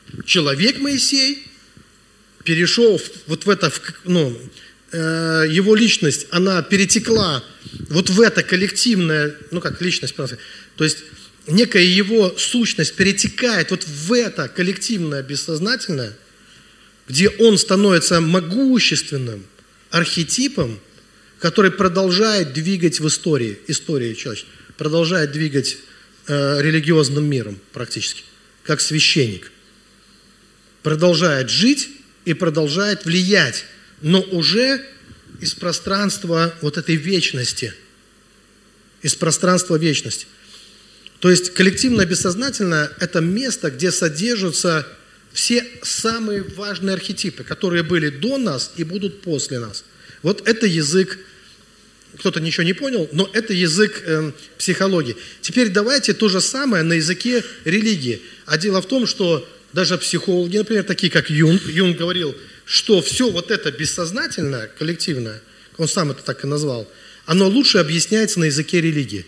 человек Моисей перешел вот в это, ну, э, его личность, она перетекла вот в это коллективное, ну как личность, то есть некая его сущность перетекает вот в это коллективное бессознательное, где он становится могущественным архетипом, который продолжает двигать в истории, истории человечества, продолжает двигать э, религиозным миром практически, как священник. Продолжает жить и продолжает влиять, но уже из пространства вот этой вечности, из пространства вечности. То есть коллективное бессознательное – это место, где содержатся все самые важные архетипы, которые были до нас и будут после нас. Вот это язык, кто-то ничего не понял, но это язык э, психологии. Теперь давайте то же самое на языке религии. А дело в том, что даже психологи, например, такие как Юнг, Юнг говорил, что все вот это бессознательное, коллективное, он сам это так и назвал, оно лучше объясняется на языке религии.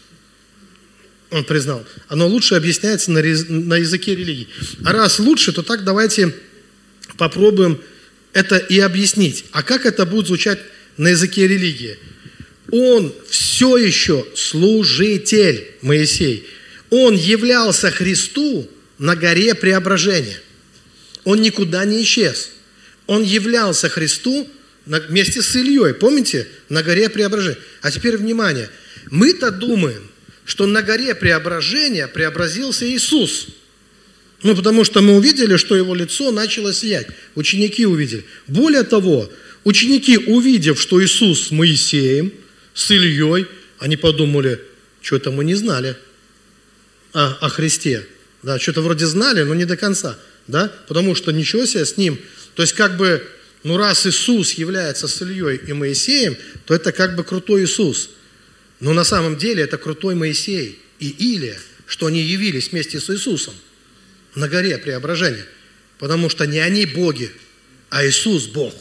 Он признал, оно лучше объясняется на, на языке религии. А раз лучше, то так давайте попробуем это и объяснить. А как это будет звучать на языке религии? Он все еще служитель, Моисей. Он являлся Христу на горе Преображения. Он никуда не исчез. Он являлся Христу вместе с Ильей, помните, на горе Преображения. А теперь внимание. Мы-то думаем, что на горе Преображения преобразился Иисус. Ну, потому что мы увидели, что его лицо начало сиять. Ученики увидели. Более того, ученики, увидев, что Иисус с Моисеем, с Ильей, они подумали, что-то мы не знали о, о Христе. Да, что-то вроде знали, но не до конца. Да? Потому что ничего себе с ним. То есть как бы, ну раз Иисус является с Ильей и Моисеем, то это как бы крутой Иисус. Но на самом деле это крутой Моисей и Илия, что они явились вместе с Иисусом на горе Преображения. Потому что не они боги, а Иисус Бог.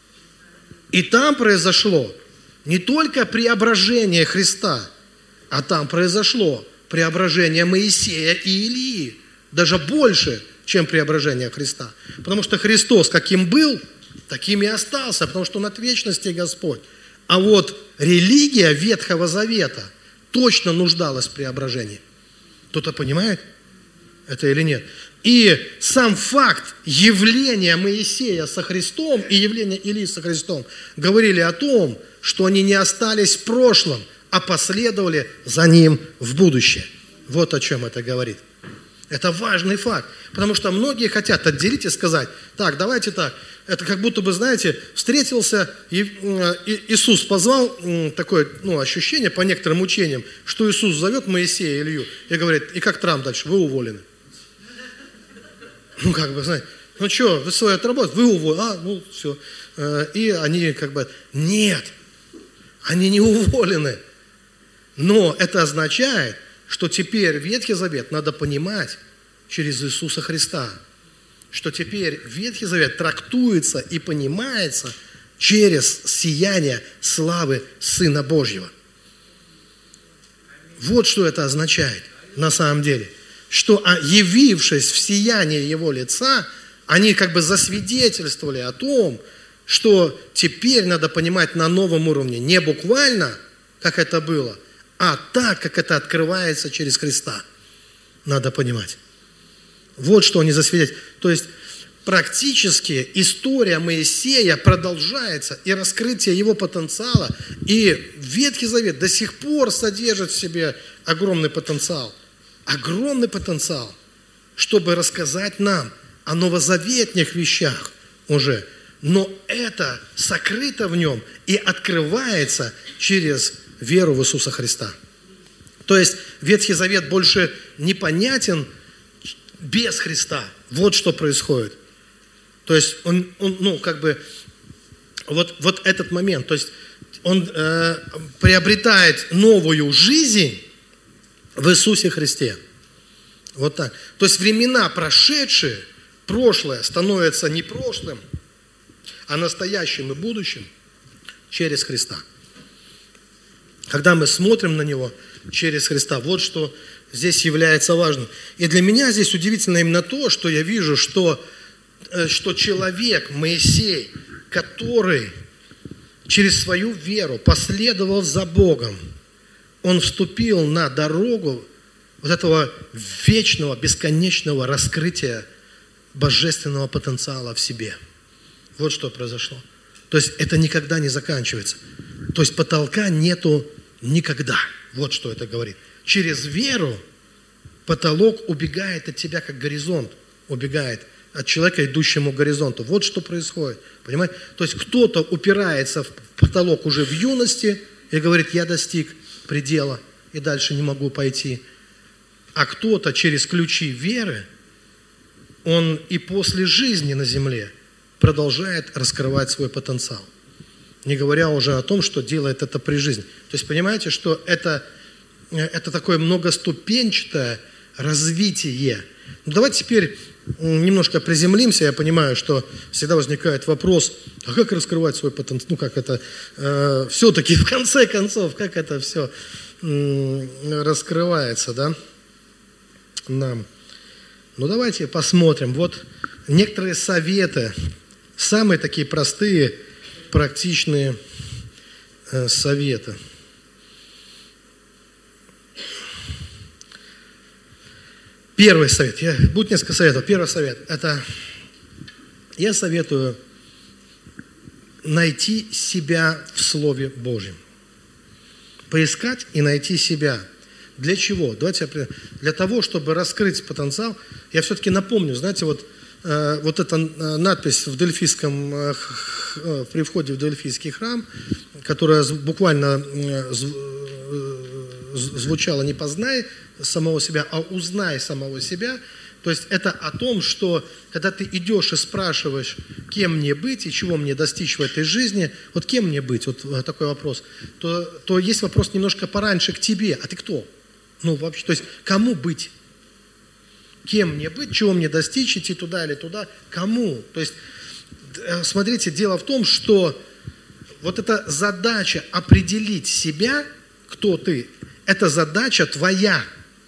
И там произошло не только преображение Христа, а там произошло преображение Моисея и Илии. Даже больше, чем преображение Христа. Потому что Христос каким был, таким и остался, потому что Он от вечности Господь. А вот религия Ветхого Завета точно нуждалась в преображении. Кто-то понимает это или нет? И сам факт явления Моисея со Христом и явления Илии со Христом говорили о том, что они не остались в прошлом, а последовали за ним в будущее. Вот о чем это говорит. Это важный факт, потому что многие хотят отделить и сказать, так, давайте так, это как будто бы, знаете, встретился, Иисус позвал, такое ну, ощущение по некоторым учениям, что Иисус зовет Моисея и Илью и говорит, и как Трамп дальше, вы уволены. Ну, как бы, знаете, ну что, вы свое отработали, вы уволены, а, ну, все. И они как бы, нет, они не уволены. Но это означает, что теперь Ветхий Завет надо понимать через Иисуса Христа. Что теперь Ветхий Завет трактуется и понимается через сияние славы Сына Божьего. Вот что это означает на самом деле. Что, явившись в сияние Его лица, они как бы засвидетельствовали о том, что теперь надо понимать на новом уровне. Не буквально, как это было, а так, как это открывается через Христа. Надо понимать. Вот что они засвидетельствовали. То есть, практически история Моисея продолжается, и раскрытие его потенциала, и Ветхий Завет до сих пор содержит в себе огромный потенциал. Огромный потенциал, чтобы рассказать нам о новозаветных вещах уже. Но это сокрыто в нем и открывается через веру в Иисуса Христа. То есть Ветхий Завет больше непонятен без Христа. Вот что происходит. То есть он, он ну, как бы, вот, вот этот момент, то есть он э, приобретает новую жизнь в Иисусе Христе. Вот так. То есть времена прошедшие, прошлое становится не прошлым, а настоящим и будущим через Христа. Когда мы смотрим на Него через Христа, вот что здесь является важным. И для меня здесь удивительно именно то, что я вижу, что, что человек, Моисей, который через свою веру последовал за Богом, он вступил на дорогу вот этого вечного, бесконечного раскрытия божественного потенциала в себе. Вот что произошло. То есть это никогда не заканчивается. То есть потолка нету никогда. Вот что это говорит. Через веру потолок убегает от тебя, как горизонт убегает от человека, идущему к горизонту. Вот что происходит. Понимаете? То есть кто-то упирается в потолок уже в юности и говорит, я достиг предела и дальше не могу пойти. А кто-то через ключи веры, он и после жизни на земле продолжает раскрывать свой потенциал. Не говоря уже о том, что делает это при жизни. То есть понимаете, что это, это такое многоступенчатое развитие. Ну, давайте теперь немножко приземлимся. Я понимаю, что всегда возникает вопрос, а как раскрывать свой потенциал? Ну, как это э, все-таки в конце концов, как это все э, раскрывается, да, нам. Ну, давайте посмотрим. Вот некоторые советы, самые такие простые, практичные э, советы. Первый совет. Я, будет несколько советов. Первый совет. Это я советую найти себя в Слове Божьем. Поискать и найти себя. Для чего? Давайте я, для того, чтобы раскрыть потенциал. Я все-таки напомню, знаете, вот, э, вот эта надпись в Дельфийском, э, э, при входе в Дельфийский храм, которая буквально э, звучала не «познай самого себя», а «узнай самого себя». То есть это о том, что когда ты идешь и спрашиваешь, кем мне быть и чего мне достичь в этой жизни, вот кем мне быть, вот такой вопрос, то, то есть вопрос немножко пораньше к тебе, а ты кто? Ну, вообще, то есть кому быть? Кем мне быть, чего мне достичь, идти туда или туда, кому? То есть, смотрите, дело в том, что вот эта задача определить себя, кто ты, это задача твоя.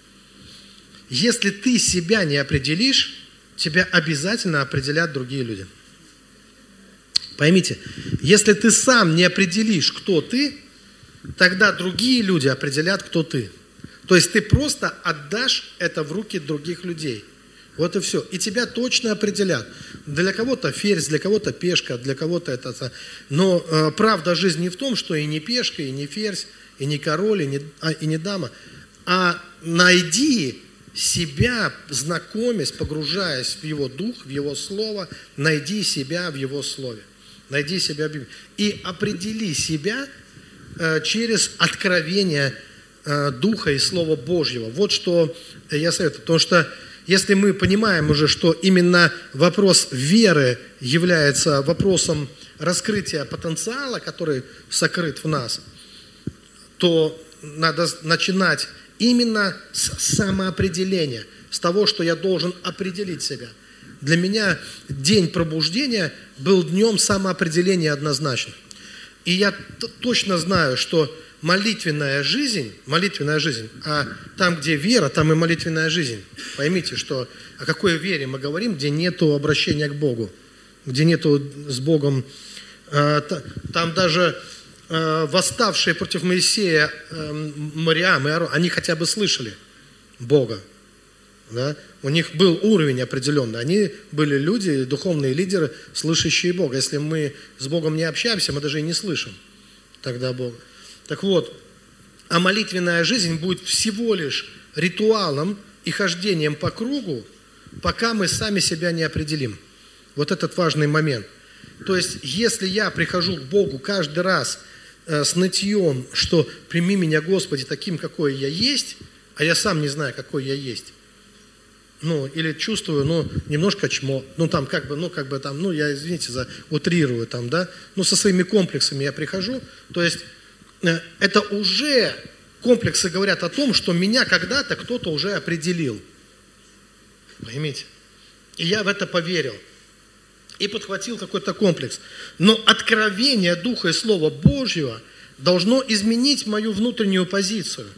Если ты себя не определишь, тебя обязательно определят другие люди. Поймите, если ты сам не определишь, кто ты, тогда другие люди определят, кто ты. То есть ты просто отдашь это в руки других людей. Вот и все. И тебя точно определят. Для кого-то ферзь, для кого-то пешка, для кого-то это... Но э, правда жизни в том, что и не пешка, и не ферзь, и не король, и не, а, и не дама. А найди себя, знакомясь, погружаясь в его дух, в его слово, найди себя в его слове. Найди себя в Библии. И определи себя э, через откровение э, Духа и Слова Божьего. Вот что я советую. Потому что если мы понимаем уже, что именно вопрос веры является вопросом раскрытия потенциала, который сокрыт в нас, то надо начинать именно с самоопределения, с того, что я должен определить себя. Для меня день пробуждения был днем самоопределения однозначно. И я точно знаю, что молитвенная жизнь, молитвенная жизнь, а там, где вера, там и молитвенная жизнь. Поймите, что о какой вере мы говорим, где нету обращения к Богу, где нету с Богом, там даже восставшие против Моисея Мариам и Аарон, они хотя бы слышали Бога. Да? У них был уровень определенный. Они были люди, духовные лидеры, слышащие Бога. Если мы с Богом не общаемся, мы даже и не слышим тогда Бога. Так вот, а молитвенная жизнь будет всего лишь ритуалом и хождением по кругу, пока мы сами себя не определим. Вот этот важный момент. То есть, если я прихожу к Богу каждый раз э, с нытьем, что «прими меня, Господи, таким, какой я есть», а я сам не знаю, какой я есть, ну, или чувствую, ну, немножко чмо, ну, там, как бы, ну, как бы, там, ну, я, извините, за утрирую, там, да, ну, со своими комплексами я прихожу, то есть, э, это уже комплексы говорят о том, что меня когда-то кто-то уже определил, поймите, и я в это поверил. И подхватил какой-то комплекс. Но откровение Духа и Слова Божьего должно изменить мою внутреннюю позицию.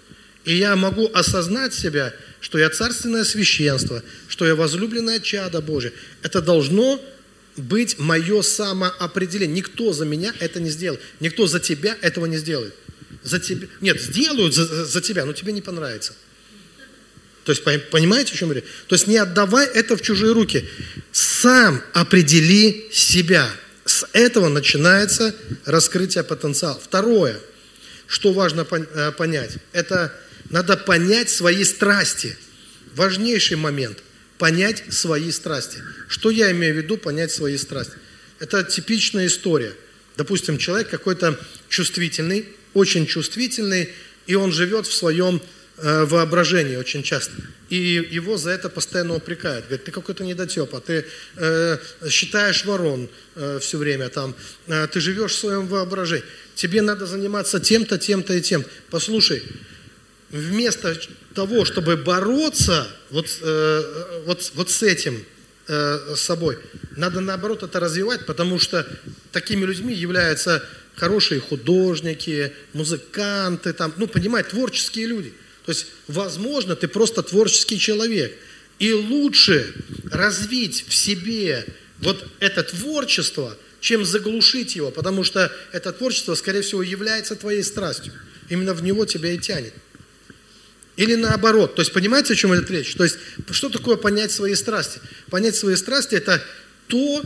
И я могу осознать себя, что я царственное священство, что я возлюбленное чадо Божие. Это должно быть мое самоопределение. Никто за меня это не сделает. Никто за тебя этого не сделает. За тебя. Нет, сделают за, за тебя, но тебе не понравится. То есть, понимаете, о чем я говорю? То есть, не отдавай это в чужие руки. Сам определи себя. С этого начинается раскрытие потенциала. Второе, что важно понять, это надо понять свои страсти. Важнейший момент – понять свои страсти. Что я имею в виду понять свои страсти? Это типичная история. Допустим, человек какой-то чувствительный, очень чувствительный, и он живет в своем воображении очень часто. И его за это постоянно упрекают. Говорят, ты какой-то недотепа, ты э, считаешь ворон э, все время, там, э, ты живешь в своем воображении. Тебе надо заниматься тем-то, тем-то и тем. Послушай, вместо того, чтобы бороться вот, э, вот, вот с этим, э, с собой, надо наоборот это развивать, потому что такими людьми являются хорошие художники, музыканты, там, ну, понимаете, творческие люди. То есть, возможно, ты просто творческий человек. И лучше развить в себе вот это творчество, чем заглушить его, потому что это творчество, скорее всего, является твоей страстью. Именно в него тебя и тянет. Или наоборот. То есть, понимаете, о чем идет речь? То есть, что такое понять свои страсти? Понять свои страсти – это то,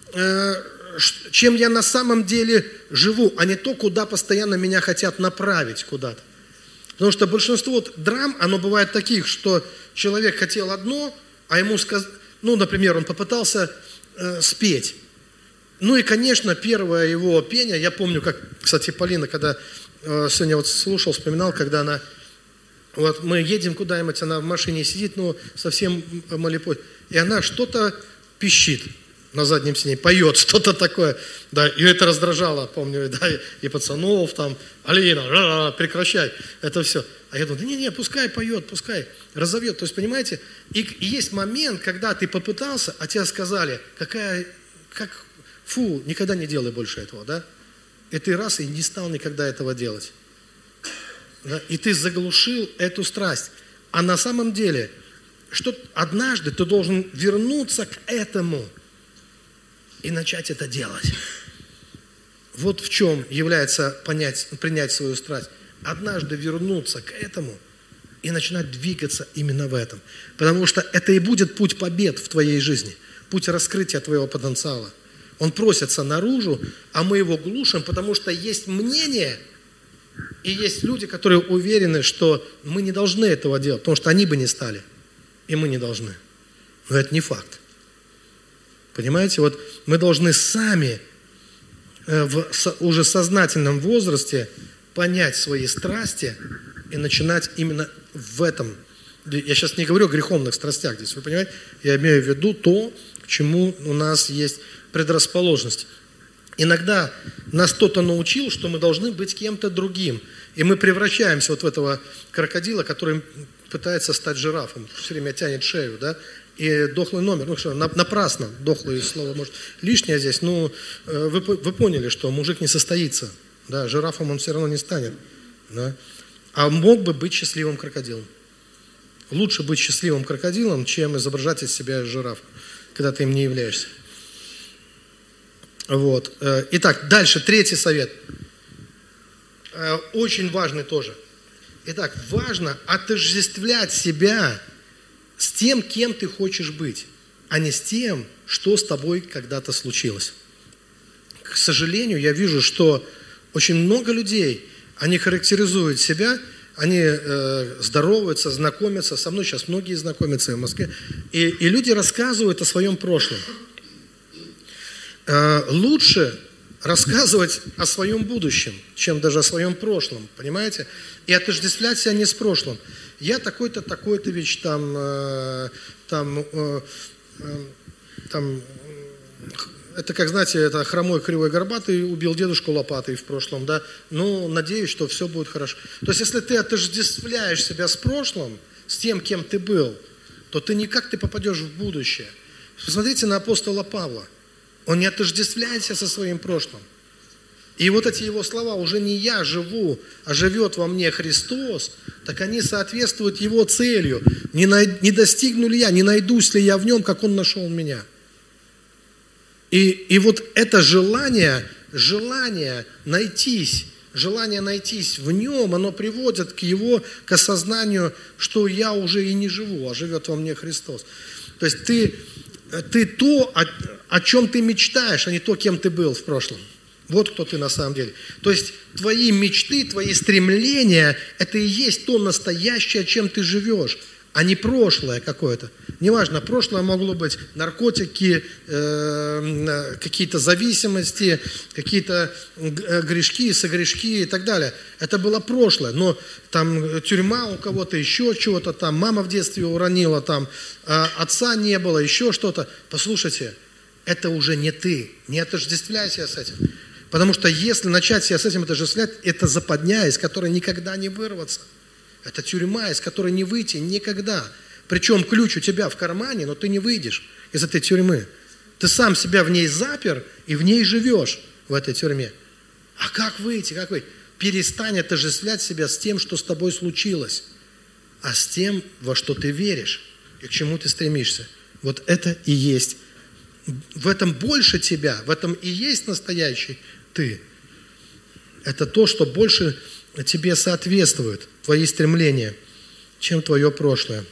чем я на самом деле живу, а не то, куда постоянно меня хотят направить куда-то. Потому что большинство драм, оно бывает таких, что человек хотел одно, а ему сказали, ну, например, он попытался э, спеть. Ну и, конечно, первое его пение, я помню, как, кстати, Полина, когда э, сегодня вот слушал, вспоминал, когда она, вот мы едем куда-нибудь, она в машине сидит, ну, совсем малепой, и она что-то пищит на заднем сиденье, поет что-то такое, да, и это раздражало, помню, да, и пацанов там, Алина, прекращай, это все. А я думаю, да не-не, пускай поет, пускай разовьет, то есть, понимаете, и, и есть момент, когда ты попытался, а тебе сказали, какая, как, фу, никогда не делай больше этого, да, и ты раз и не стал никогда этого делать, да? И ты заглушил эту страсть, а на самом деле, что однажды ты должен вернуться к этому, и начать это делать. Вот в чем является понять, принять свою страсть. Однажды вернуться к этому и начинать двигаться именно в этом. Потому что это и будет путь побед в твоей жизни, путь раскрытия твоего потенциала. Он просится наружу, а мы его глушим, потому что есть мнение, и есть люди, которые уверены, что мы не должны этого делать, потому что они бы не стали, и мы не должны. Но это не факт. Понимаете, вот мы должны сами в уже сознательном возрасте понять свои страсти и начинать именно в этом. Я сейчас не говорю о греховных страстях здесь, вы понимаете? Я имею в виду то, к чему у нас есть предрасположенность. Иногда нас кто-то научил, что мы должны быть кем-то другим. И мы превращаемся вот в этого крокодила, который пытается стать жирафом, все время тянет шею, да? И дохлый номер, ну что, напрасно, дохлое слово, может, лишнее здесь, но вы, вы поняли, что мужик не состоится, да, жирафом он все равно не станет, да, а мог бы быть счастливым крокодилом. Лучше быть счастливым крокодилом, чем изображать из себя жирафа, когда ты им не являешься. Вот. Итак, дальше, третий совет, очень важный тоже. Итак, важно отождествлять себя с тем, кем ты хочешь быть, а не с тем, что с тобой когда-то случилось. К сожалению, я вижу, что очень много людей, они характеризуют себя, они э, здороваются, знакомятся, со мной сейчас многие знакомятся в Москве, и, и люди рассказывают о своем прошлом. Э, лучше рассказывать о своем будущем, чем даже о своем прошлом, понимаете? И отождествлять себя не с прошлым. Я такой-то, такой-то вещь, там, э, там, э, э, там, это, как, знаете, это хромой, кривой, горбатый убил дедушку лопатой в прошлом, да, ну, надеюсь, что все будет хорошо. То есть, если ты отождествляешь себя с прошлым, с тем, кем ты был, то ты никак ты попадешь в будущее. Посмотрите на апостола Павла. Он не отождествляет себя со своим прошлым. И вот эти его слова: уже не я живу, а живет во мне Христос, так они соответствуют его целью. Не, най- не достигну ли я, не найдусь ли я в нем, как он нашел меня. И, и вот это желание, желание найтись, желание найтись в нем, оно приводит к его, к осознанию, что я уже и не живу, а живет во мне Христос. То есть ты, ты то, о, о чем ты мечтаешь, а не то, кем ты был в прошлом. Вот кто ты на самом деле. То есть твои мечты, твои стремления, это и есть то настоящее, чем ты живешь, а не прошлое какое-то. Неважно, прошлое могло быть наркотики, э, какие-то зависимости, какие-то грешки, согрешки и так далее. Это было прошлое, но там тюрьма у кого-то, еще чего-то там, мама в детстве уронила, там, э, отца не было, еще что-то. Послушайте, это уже не ты, не отождествляй себя с этим. Потому что если начать себя с этим отождествлять, это западня, из которой никогда не вырваться. Это тюрьма, из которой не выйти никогда. Причем ключ у тебя в кармане, но ты не выйдешь из этой тюрьмы. Ты сам себя в ней запер и в ней живешь, в этой тюрьме. А как выйти? Как выйти? Перестань отождествлять себя с тем, что с тобой случилось, а с тем, во что ты веришь и к чему ты стремишься. Вот это и есть. В этом больше тебя, в этом и есть настоящий ты. Это то, что больше тебе соответствует, твои стремления, чем твое прошлое.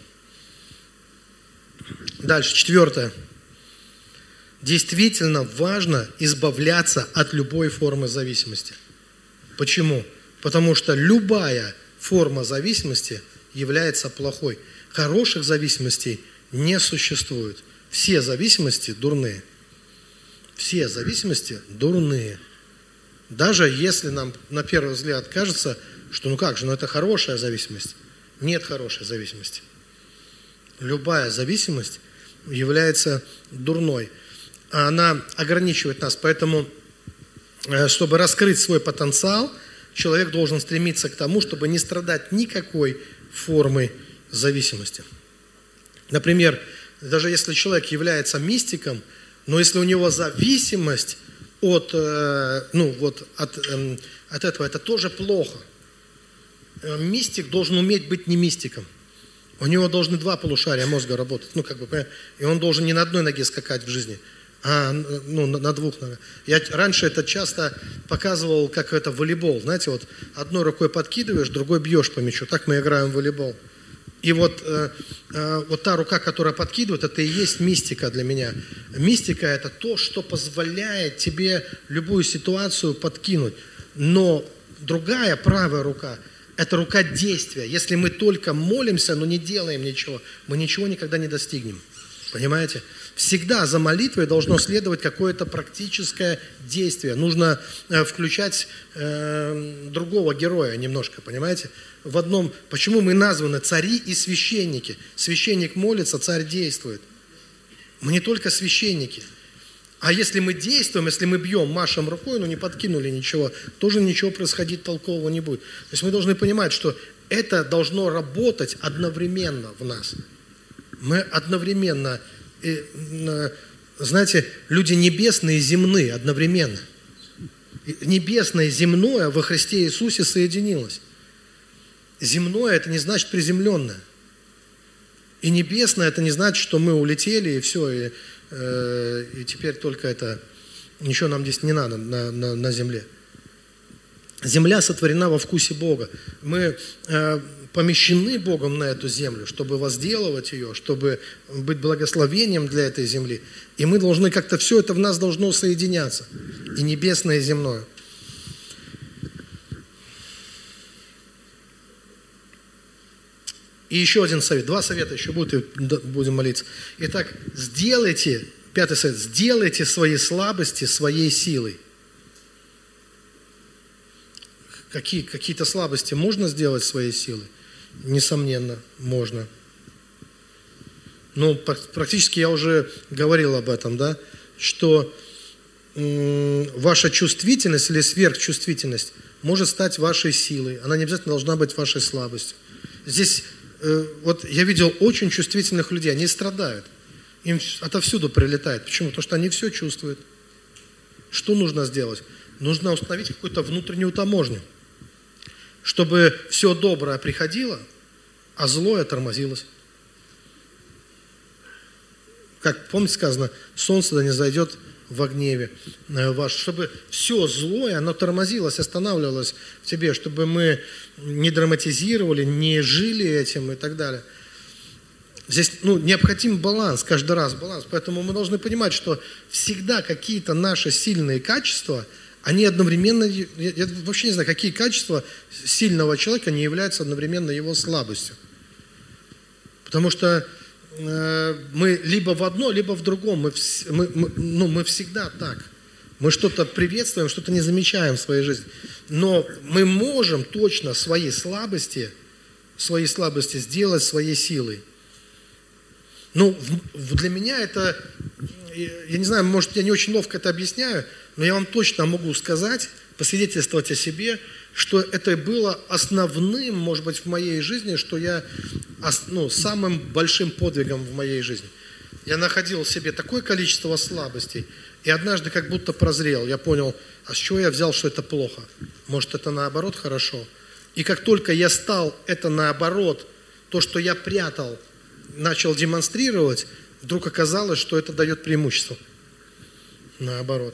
Дальше, четвертое. Действительно важно избавляться от любой формы зависимости. Почему? Потому что любая форма зависимости является плохой. Хороших зависимостей не существует. Все зависимости дурные. Все зависимости дурные. Даже если нам на первый взгляд кажется, что ну как же, ну это хорошая зависимость. Нет хорошей зависимости. Любая зависимость является дурной. Она ограничивает нас. Поэтому, чтобы раскрыть свой потенциал, человек должен стремиться к тому, чтобы не страдать никакой формой зависимости. Например, даже если человек является мистиком, но если у него зависимость от, ну, вот, от, от этого, это тоже плохо. Мистик должен уметь быть не мистиком. У него должны два полушария мозга работать. Ну, как бы, и он должен не на одной ноге скакать в жизни, а ну, на, на двух ногах. Я раньше это часто показывал, как это волейбол. Знаете, вот одной рукой подкидываешь, другой бьешь по мячу. Так мы играем в волейбол. И вот, э, э, вот та рука, которая подкидывает, это и есть мистика для меня. Мистика – это то, что позволяет тебе любую ситуацию подкинуть. Но другая, правая рука – это рука действия. Если мы только молимся, но не делаем ничего, мы ничего никогда не достигнем. Понимаете? Всегда за молитвой должно следовать какое-то практическое действие. Нужно э, включать э, другого героя немножко, понимаете? В одном, почему мы названы цари и священники? Священник молится, царь действует. Мы не только священники. А если мы действуем, если мы бьем, машем рукой, но не подкинули ничего, тоже ничего происходить толкового не будет. То есть мы должны понимать, что это должно работать одновременно в нас. Мы одновременно, знаете, люди небесные и земные одновременно. Небесное и земное во Христе Иисусе соединилось. Земное – это не значит приземленное. И небесное – это не значит, что мы улетели, и все, и, э, и теперь только это, ничего нам здесь не надо на, на, на земле. Земля сотворена во вкусе Бога. Мы э, помещены Богом на эту землю, чтобы возделывать ее, чтобы быть благословением для этой земли. И мы должны как-то, все это в нас должно соединяться. И небесное, и земное. И еще один совет. Два совета еще будут, и будем молиться. Итак, сделайте, пятый совет, сделайте свои слабости своей силой. Какие, какие-то слабости можно сделать своей силой? Несомненно, можно. Ну, практически я уже говорил об этом, да, что м- ваша чувствительность или сверхчувствительность может стать вашей силой. Она не обязательно должна быть вашей слабостью. Здесь вот я видел очень чувствительных людей, они страдают. Им отовсюду прилетает. Почему? Потому что они все чувствуют. Что нужно сделать? нужно установить какую-то внутреннюю таможню, чтобы все доброе приходило, а злое тормозилось. Как, помните, сказано, солнце да не зайдет во гневе ваш, чтобы все злое, оно тормозилось, останавливалось в тебе, чтобы мы не драматизировали, не жили этим и так далее. Здесь ну, необходим баланс, каждый раз баланс, поэтому мы должны понимать, что всегда какие-то наши сильные качества, они одновременно, я, я вообще не знаю, какие качества сильного человека не являются одновременно его слабостью. Потому что мы либо в одно, либо в другом. Мы, мы, мы, ну, мы всегда так. Мы что-то приветствуем, что-то не замечаем в своей жизни. Но мы можем точно свои слабости, свои слабости сделать своей силой. Ну, для меня это, я не знаю, может, я не очень ловко это объясняю, но я вам точно могу сказать, посвидетельствовать о себе, что это было основным, может быть, в моей жизни, что я, ну, самым большим подвигом в моей жизни. Я находил в себе такое количество слабостей, и однажды как будто прозрел. Я понял, а с чего я взял, что это плохо? Может, это наоборот хорошо? И как только я стал это наоборот, то, что я прятал, начал демонстрировать, вдруг оказалось, что это дает преимущество. Наоборот.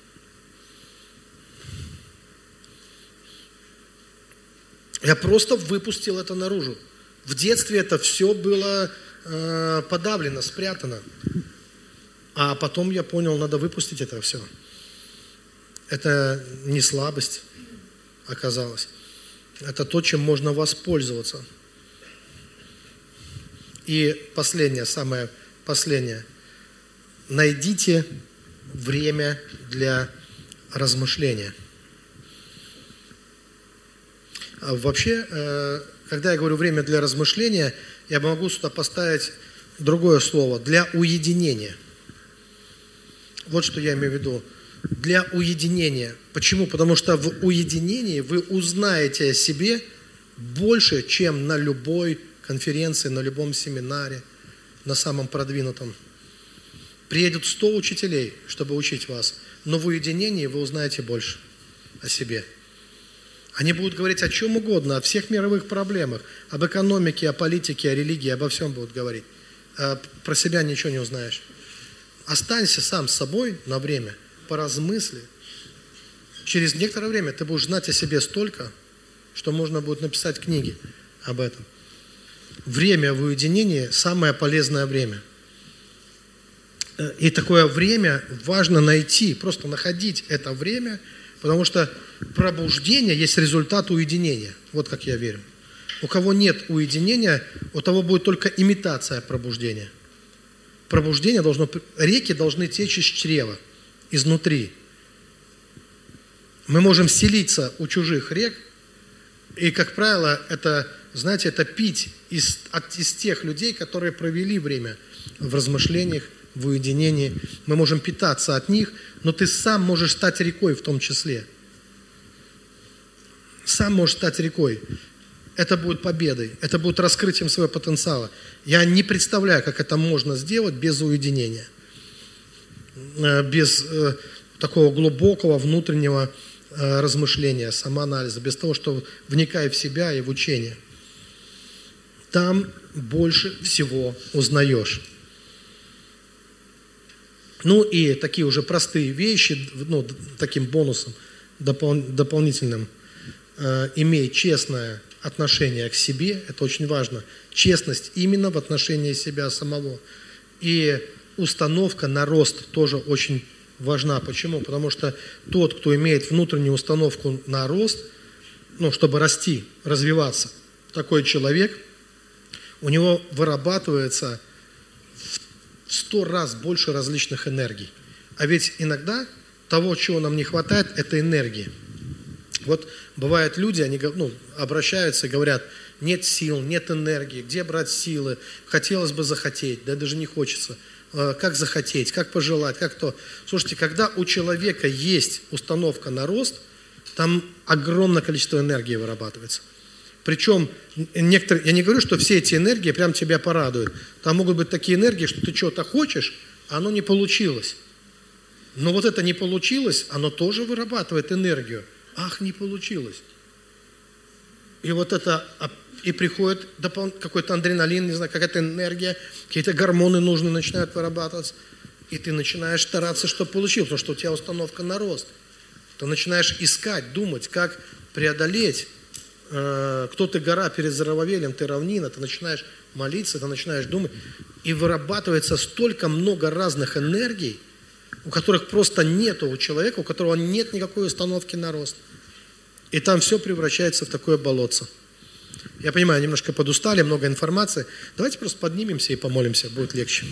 Я просто выпустил это наружу. В детстве это все было э, подавлено, спрятано. А потом я понял, надо выпустить это все. Это не слабость оказалось. Это то, чем можно воспользоваться. И последнее, самое последнее. Найдите время для размышления. Вообще, когда я говорю время для размышления, я могу сюда поставить другое слово, для уединения. Вот что я имею в виду. Для уединения. Почему? Потому что в уединении вы узнаете о себе больше, чем на любой конференции, на любом семинаре, на самом продвинутом. Приедут сто учителей, чтобы учить вас, но в уединении вы узнаете больше о себе. Они будут говорить о чем угодно, о всех мировых проблемах, об экономике, о политике, о религии, обо всем будут говорить. А про себя ничего не узнаешь. Останься сам с собой на время, поразмысли. Через некоторое время ты будешь знать о себе столько, что можно будет написать книги об этом. Время в уединении – самое полезное время. И такое время важно найти, просто находить это время, потому что пробуждение есть результат уединения. Вот как я верю. У кого нет уединения, у того будет только имитация пробуждения. Пробуждение должно, реки должны течь из чрева, изнутри. Мы можем селиться у чужих рек, и, как правило, это, знаете, это пить из, от, из тех людей, которые провели время в размышлениях, в уединении. Мы можем питаться от них, но ты сам можешь стать рекой в том числе. Сам можешь стать рекой. Это будет победой, это будет раскрытием своего потенциала. Я не представляю, как это можно сделать без уединения, без э, такого глубокого внутреннего э, размышления, самоанализа, без того, что вникая в себя и в учение. Там больше всего узнаешь. Ну и такие уже простые вещи, ну, таким бонусом допол- дополнительным, э, имей честное отношение к себе, это очень важно. Честность именно в отношении себя самого. И установка на рост тоже очень важна. Почему? Потому что тот, кто имеет внутреннюю установку на рост, ну, чтобы расти, развиваться, такой человек, у него вырабатывается в сто раз больше различных энергий. А ведь иногда того, чего нам не хватает, это энергии. Вот бывают люди, они ну, обращаются и говорят, нет сил, нет энергии, где брать силы, хотелось бы захотеть, да даже не хочется. Как захотеть, как пожелать, как то. Слушайте, когда у человека есть установка на рост, там огромное количество энергии вырабатывается. Причем, некоторые, я не говорю, что все эти энергии прям тебя порадуют. Там могут быть такие энергии, что ты что-то хочешь, а оно не получилось. Но вот это не получилось, оно тоже вырабатывает энергию. Ах, не получилось. И вот это, и приходит какой-то адреналин, не знаю, какая-то энергия, какие-то гормоны нужные начинают вырабатываться. И ты начинаешь стараться, чтобы получилось, потому что у тебя установка на рост. Ты начинаешь искать, думать, как преодолеть. Э, кто ты, гора перед Зарававелем, ты равнина. Ты начинаешь молиться, ты начинаешь думать. И вырабатывается столько много разных энергий, у которых просто нету у человека, у которого нет никакой установки на рост. И там все превращается в такое болотце. Я понимаю, немножко подустали, много информации. Давайте просто поднимемся и помолимся, будет легче.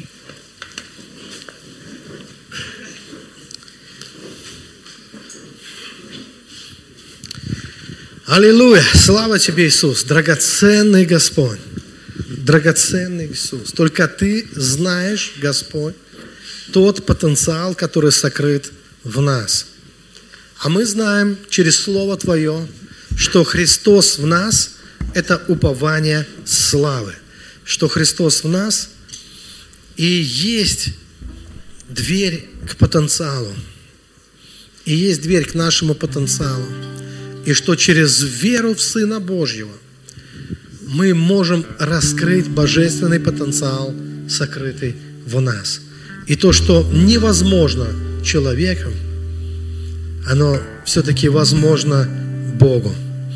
Аллилуйя! Слава Тебе, Иисус! Драгоценный Господь! Драгоценный Иисус! Только Ты знаешь, Господь, тот потенциал, который сокрыт в нас. А мы знаем через Слово Твое, что Христос в нас – это упование славы. Что Христос в нас и есть дверь к потенциалу. И есть дверь к нашему потенциалу. И что через веру в Сына Божьего мы можем раскрыть божественный потенциал, сокрытый в нас. И то, что невозможно человеком, оно все-таки возможно Богу.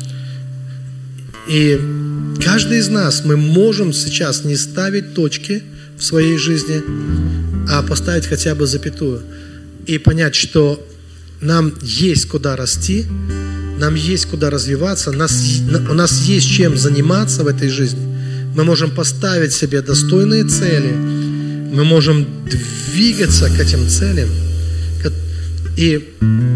И каждый из нас, мы можем сейчас не ставить точки в своей жизни, а поставить хотя бы запятую. И понять, что нам есть куда расти, нам есть куда развиваться, нас, у нас есть чем заниматься в этой жизни. Мы можем поставить себе достойные цели, мы можем двигаться к этим целям. И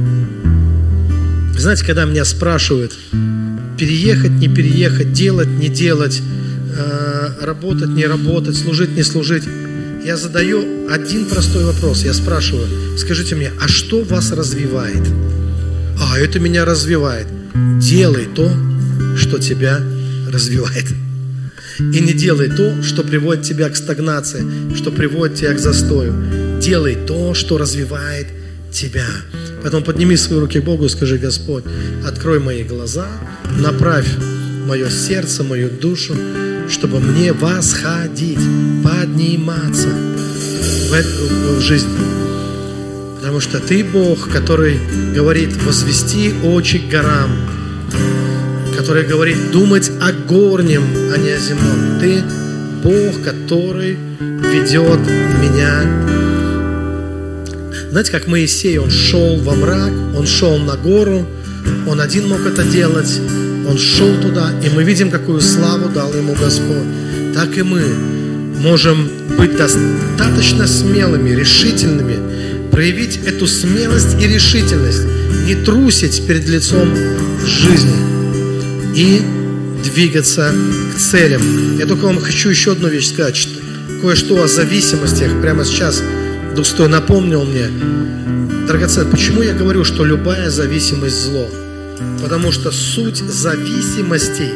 знаете, когда меня спрашивают, переехать, не переехать, делать, не делать, работать, не работать, служить, не служить, я задаю один простой вопрос. Я спрашиваю, скажите мне, а что вас развивает? А, это меня развивает. Делай то, что тебя развивает. И не делай то, что приводит тебя к стагнации, что приводит тебя к застою. Делай то, что развивает тебя. Поэтому подними свои руки к Богу и скажи: Господь, открой мои глаза, направь мое сердце, мою душу, чтобы мне восходить, подниматься в, эту, в жизнь. Потому что Ты Бог, который говорит: возвести очи к горам, который говорит: думать о горнем, а не о земном. Ты Бог, который ведет меня. Знаете, как Моисей, он шел во мрак, он шел на гору, он один мог это делать, он шел туда, и мы видим, какую славу дал ему Господь. Так и мы можем быть достаточно смелыми, решительными, проявить эту смелость и решительность, не трусить перед лицом жизни и двигаться к целям. Я только вам хочу еще одну вещь сказать, что кое-что о зависимостях прямо сейчас Дух Святой напомнил мне. Драгоценный, почему я говорю, что любая зависимость зло? Потому что суть зависимостей,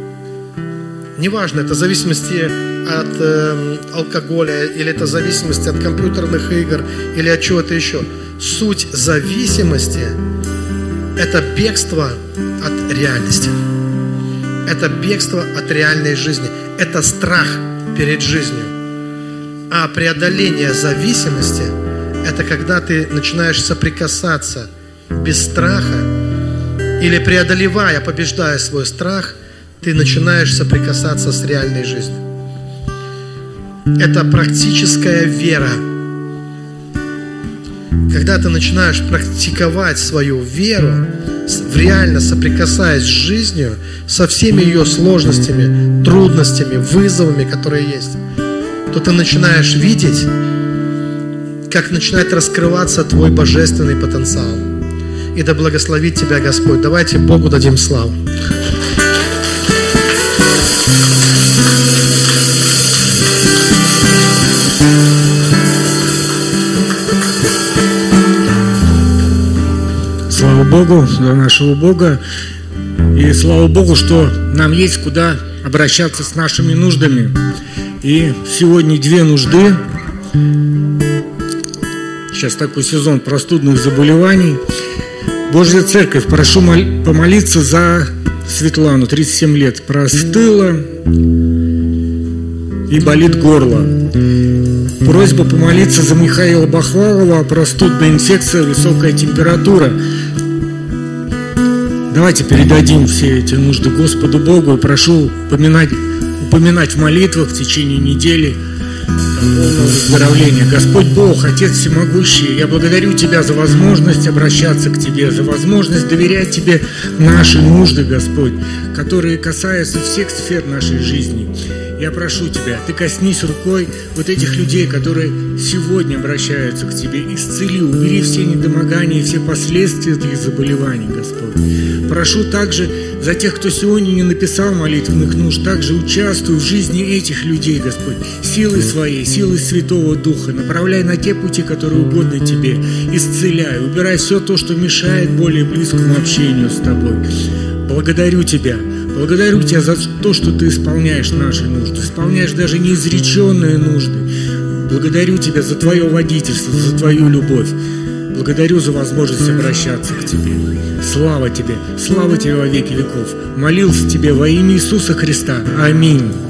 неважно, это зависимости от э, алкоголя, или это зависимости от компьютерных игр, или от чего-то еще. Суть зависимости – это бегство от реальности. Это бегство от реальной жизни. Это страх перед жизнью. А преодоление зависимости – это когда ты начинаешь соприкасаться без страха, или преодолевая, побеждая свой страх, ты начинаешь соприкасаться с реальной жизнью. Это практическая вера. Когда ты начинаешь практиковать свою веру, реально соприкасаясь с жизнью, со всеми ее сложностями, трудностями, вызовами, которые есть, то ты начинаешь видеть, как начинает раскрываться твой божественный потенциал. И да благословит тебя Господь. Давайте Богу дадим славу. Слава Богу за нашего Бога. И слава Богу, что нам есть куда обращаться с нашими нуждами. И сегодня две нужды. Сейчас такой сезон простудных заболеваний. Божья Церковь, прошу помолиться за Светлану, тридцать семь лет, простыла и болит горло. Просьба помолиться за Михаила Бахвалова, простудная инфекция, высокая температура. Давайте передадим все эти нужды Господу Богу. Прошу упоминать, упоминать в молитвах в течение недели полного выздоровления. Господь Бог, Отец Всемогущий, я благодарю Тебя за возможность обращаться к Тебе, за возможность доверять Тебе наши нужды, Господь, которые касаются всех сфер нашей жизни. Я прошу Тебя, Ты коснись рукой вот этих людей, которые сегодня обращаются к Тебе. Исцели, убери все недомогания и все последствия этих заболеваний, Господь. Прошу также за тех, кто сегодня не написал молитвенных нужд, также участвуй в жизни этих людей, Господь, силой Своей, силой Святого Духа. Направляй на те пути, которые угодны Тебе. Исцеляй, убирай все то, что мешает более близкому общению с Тобой. Благодарю Тебя. Благодарю Тебя за то, что Ты исполняешь наши нужды, исполняешь даже неизреченные нужды. Благодарю Тебя за Твое водительство, за Твою любовь. Благодарю за возможность обращаться к Тебе. Слава Тебе, слава Тебе во веки веков. Молился Тебе во имя Иисуса Христа. Аминь.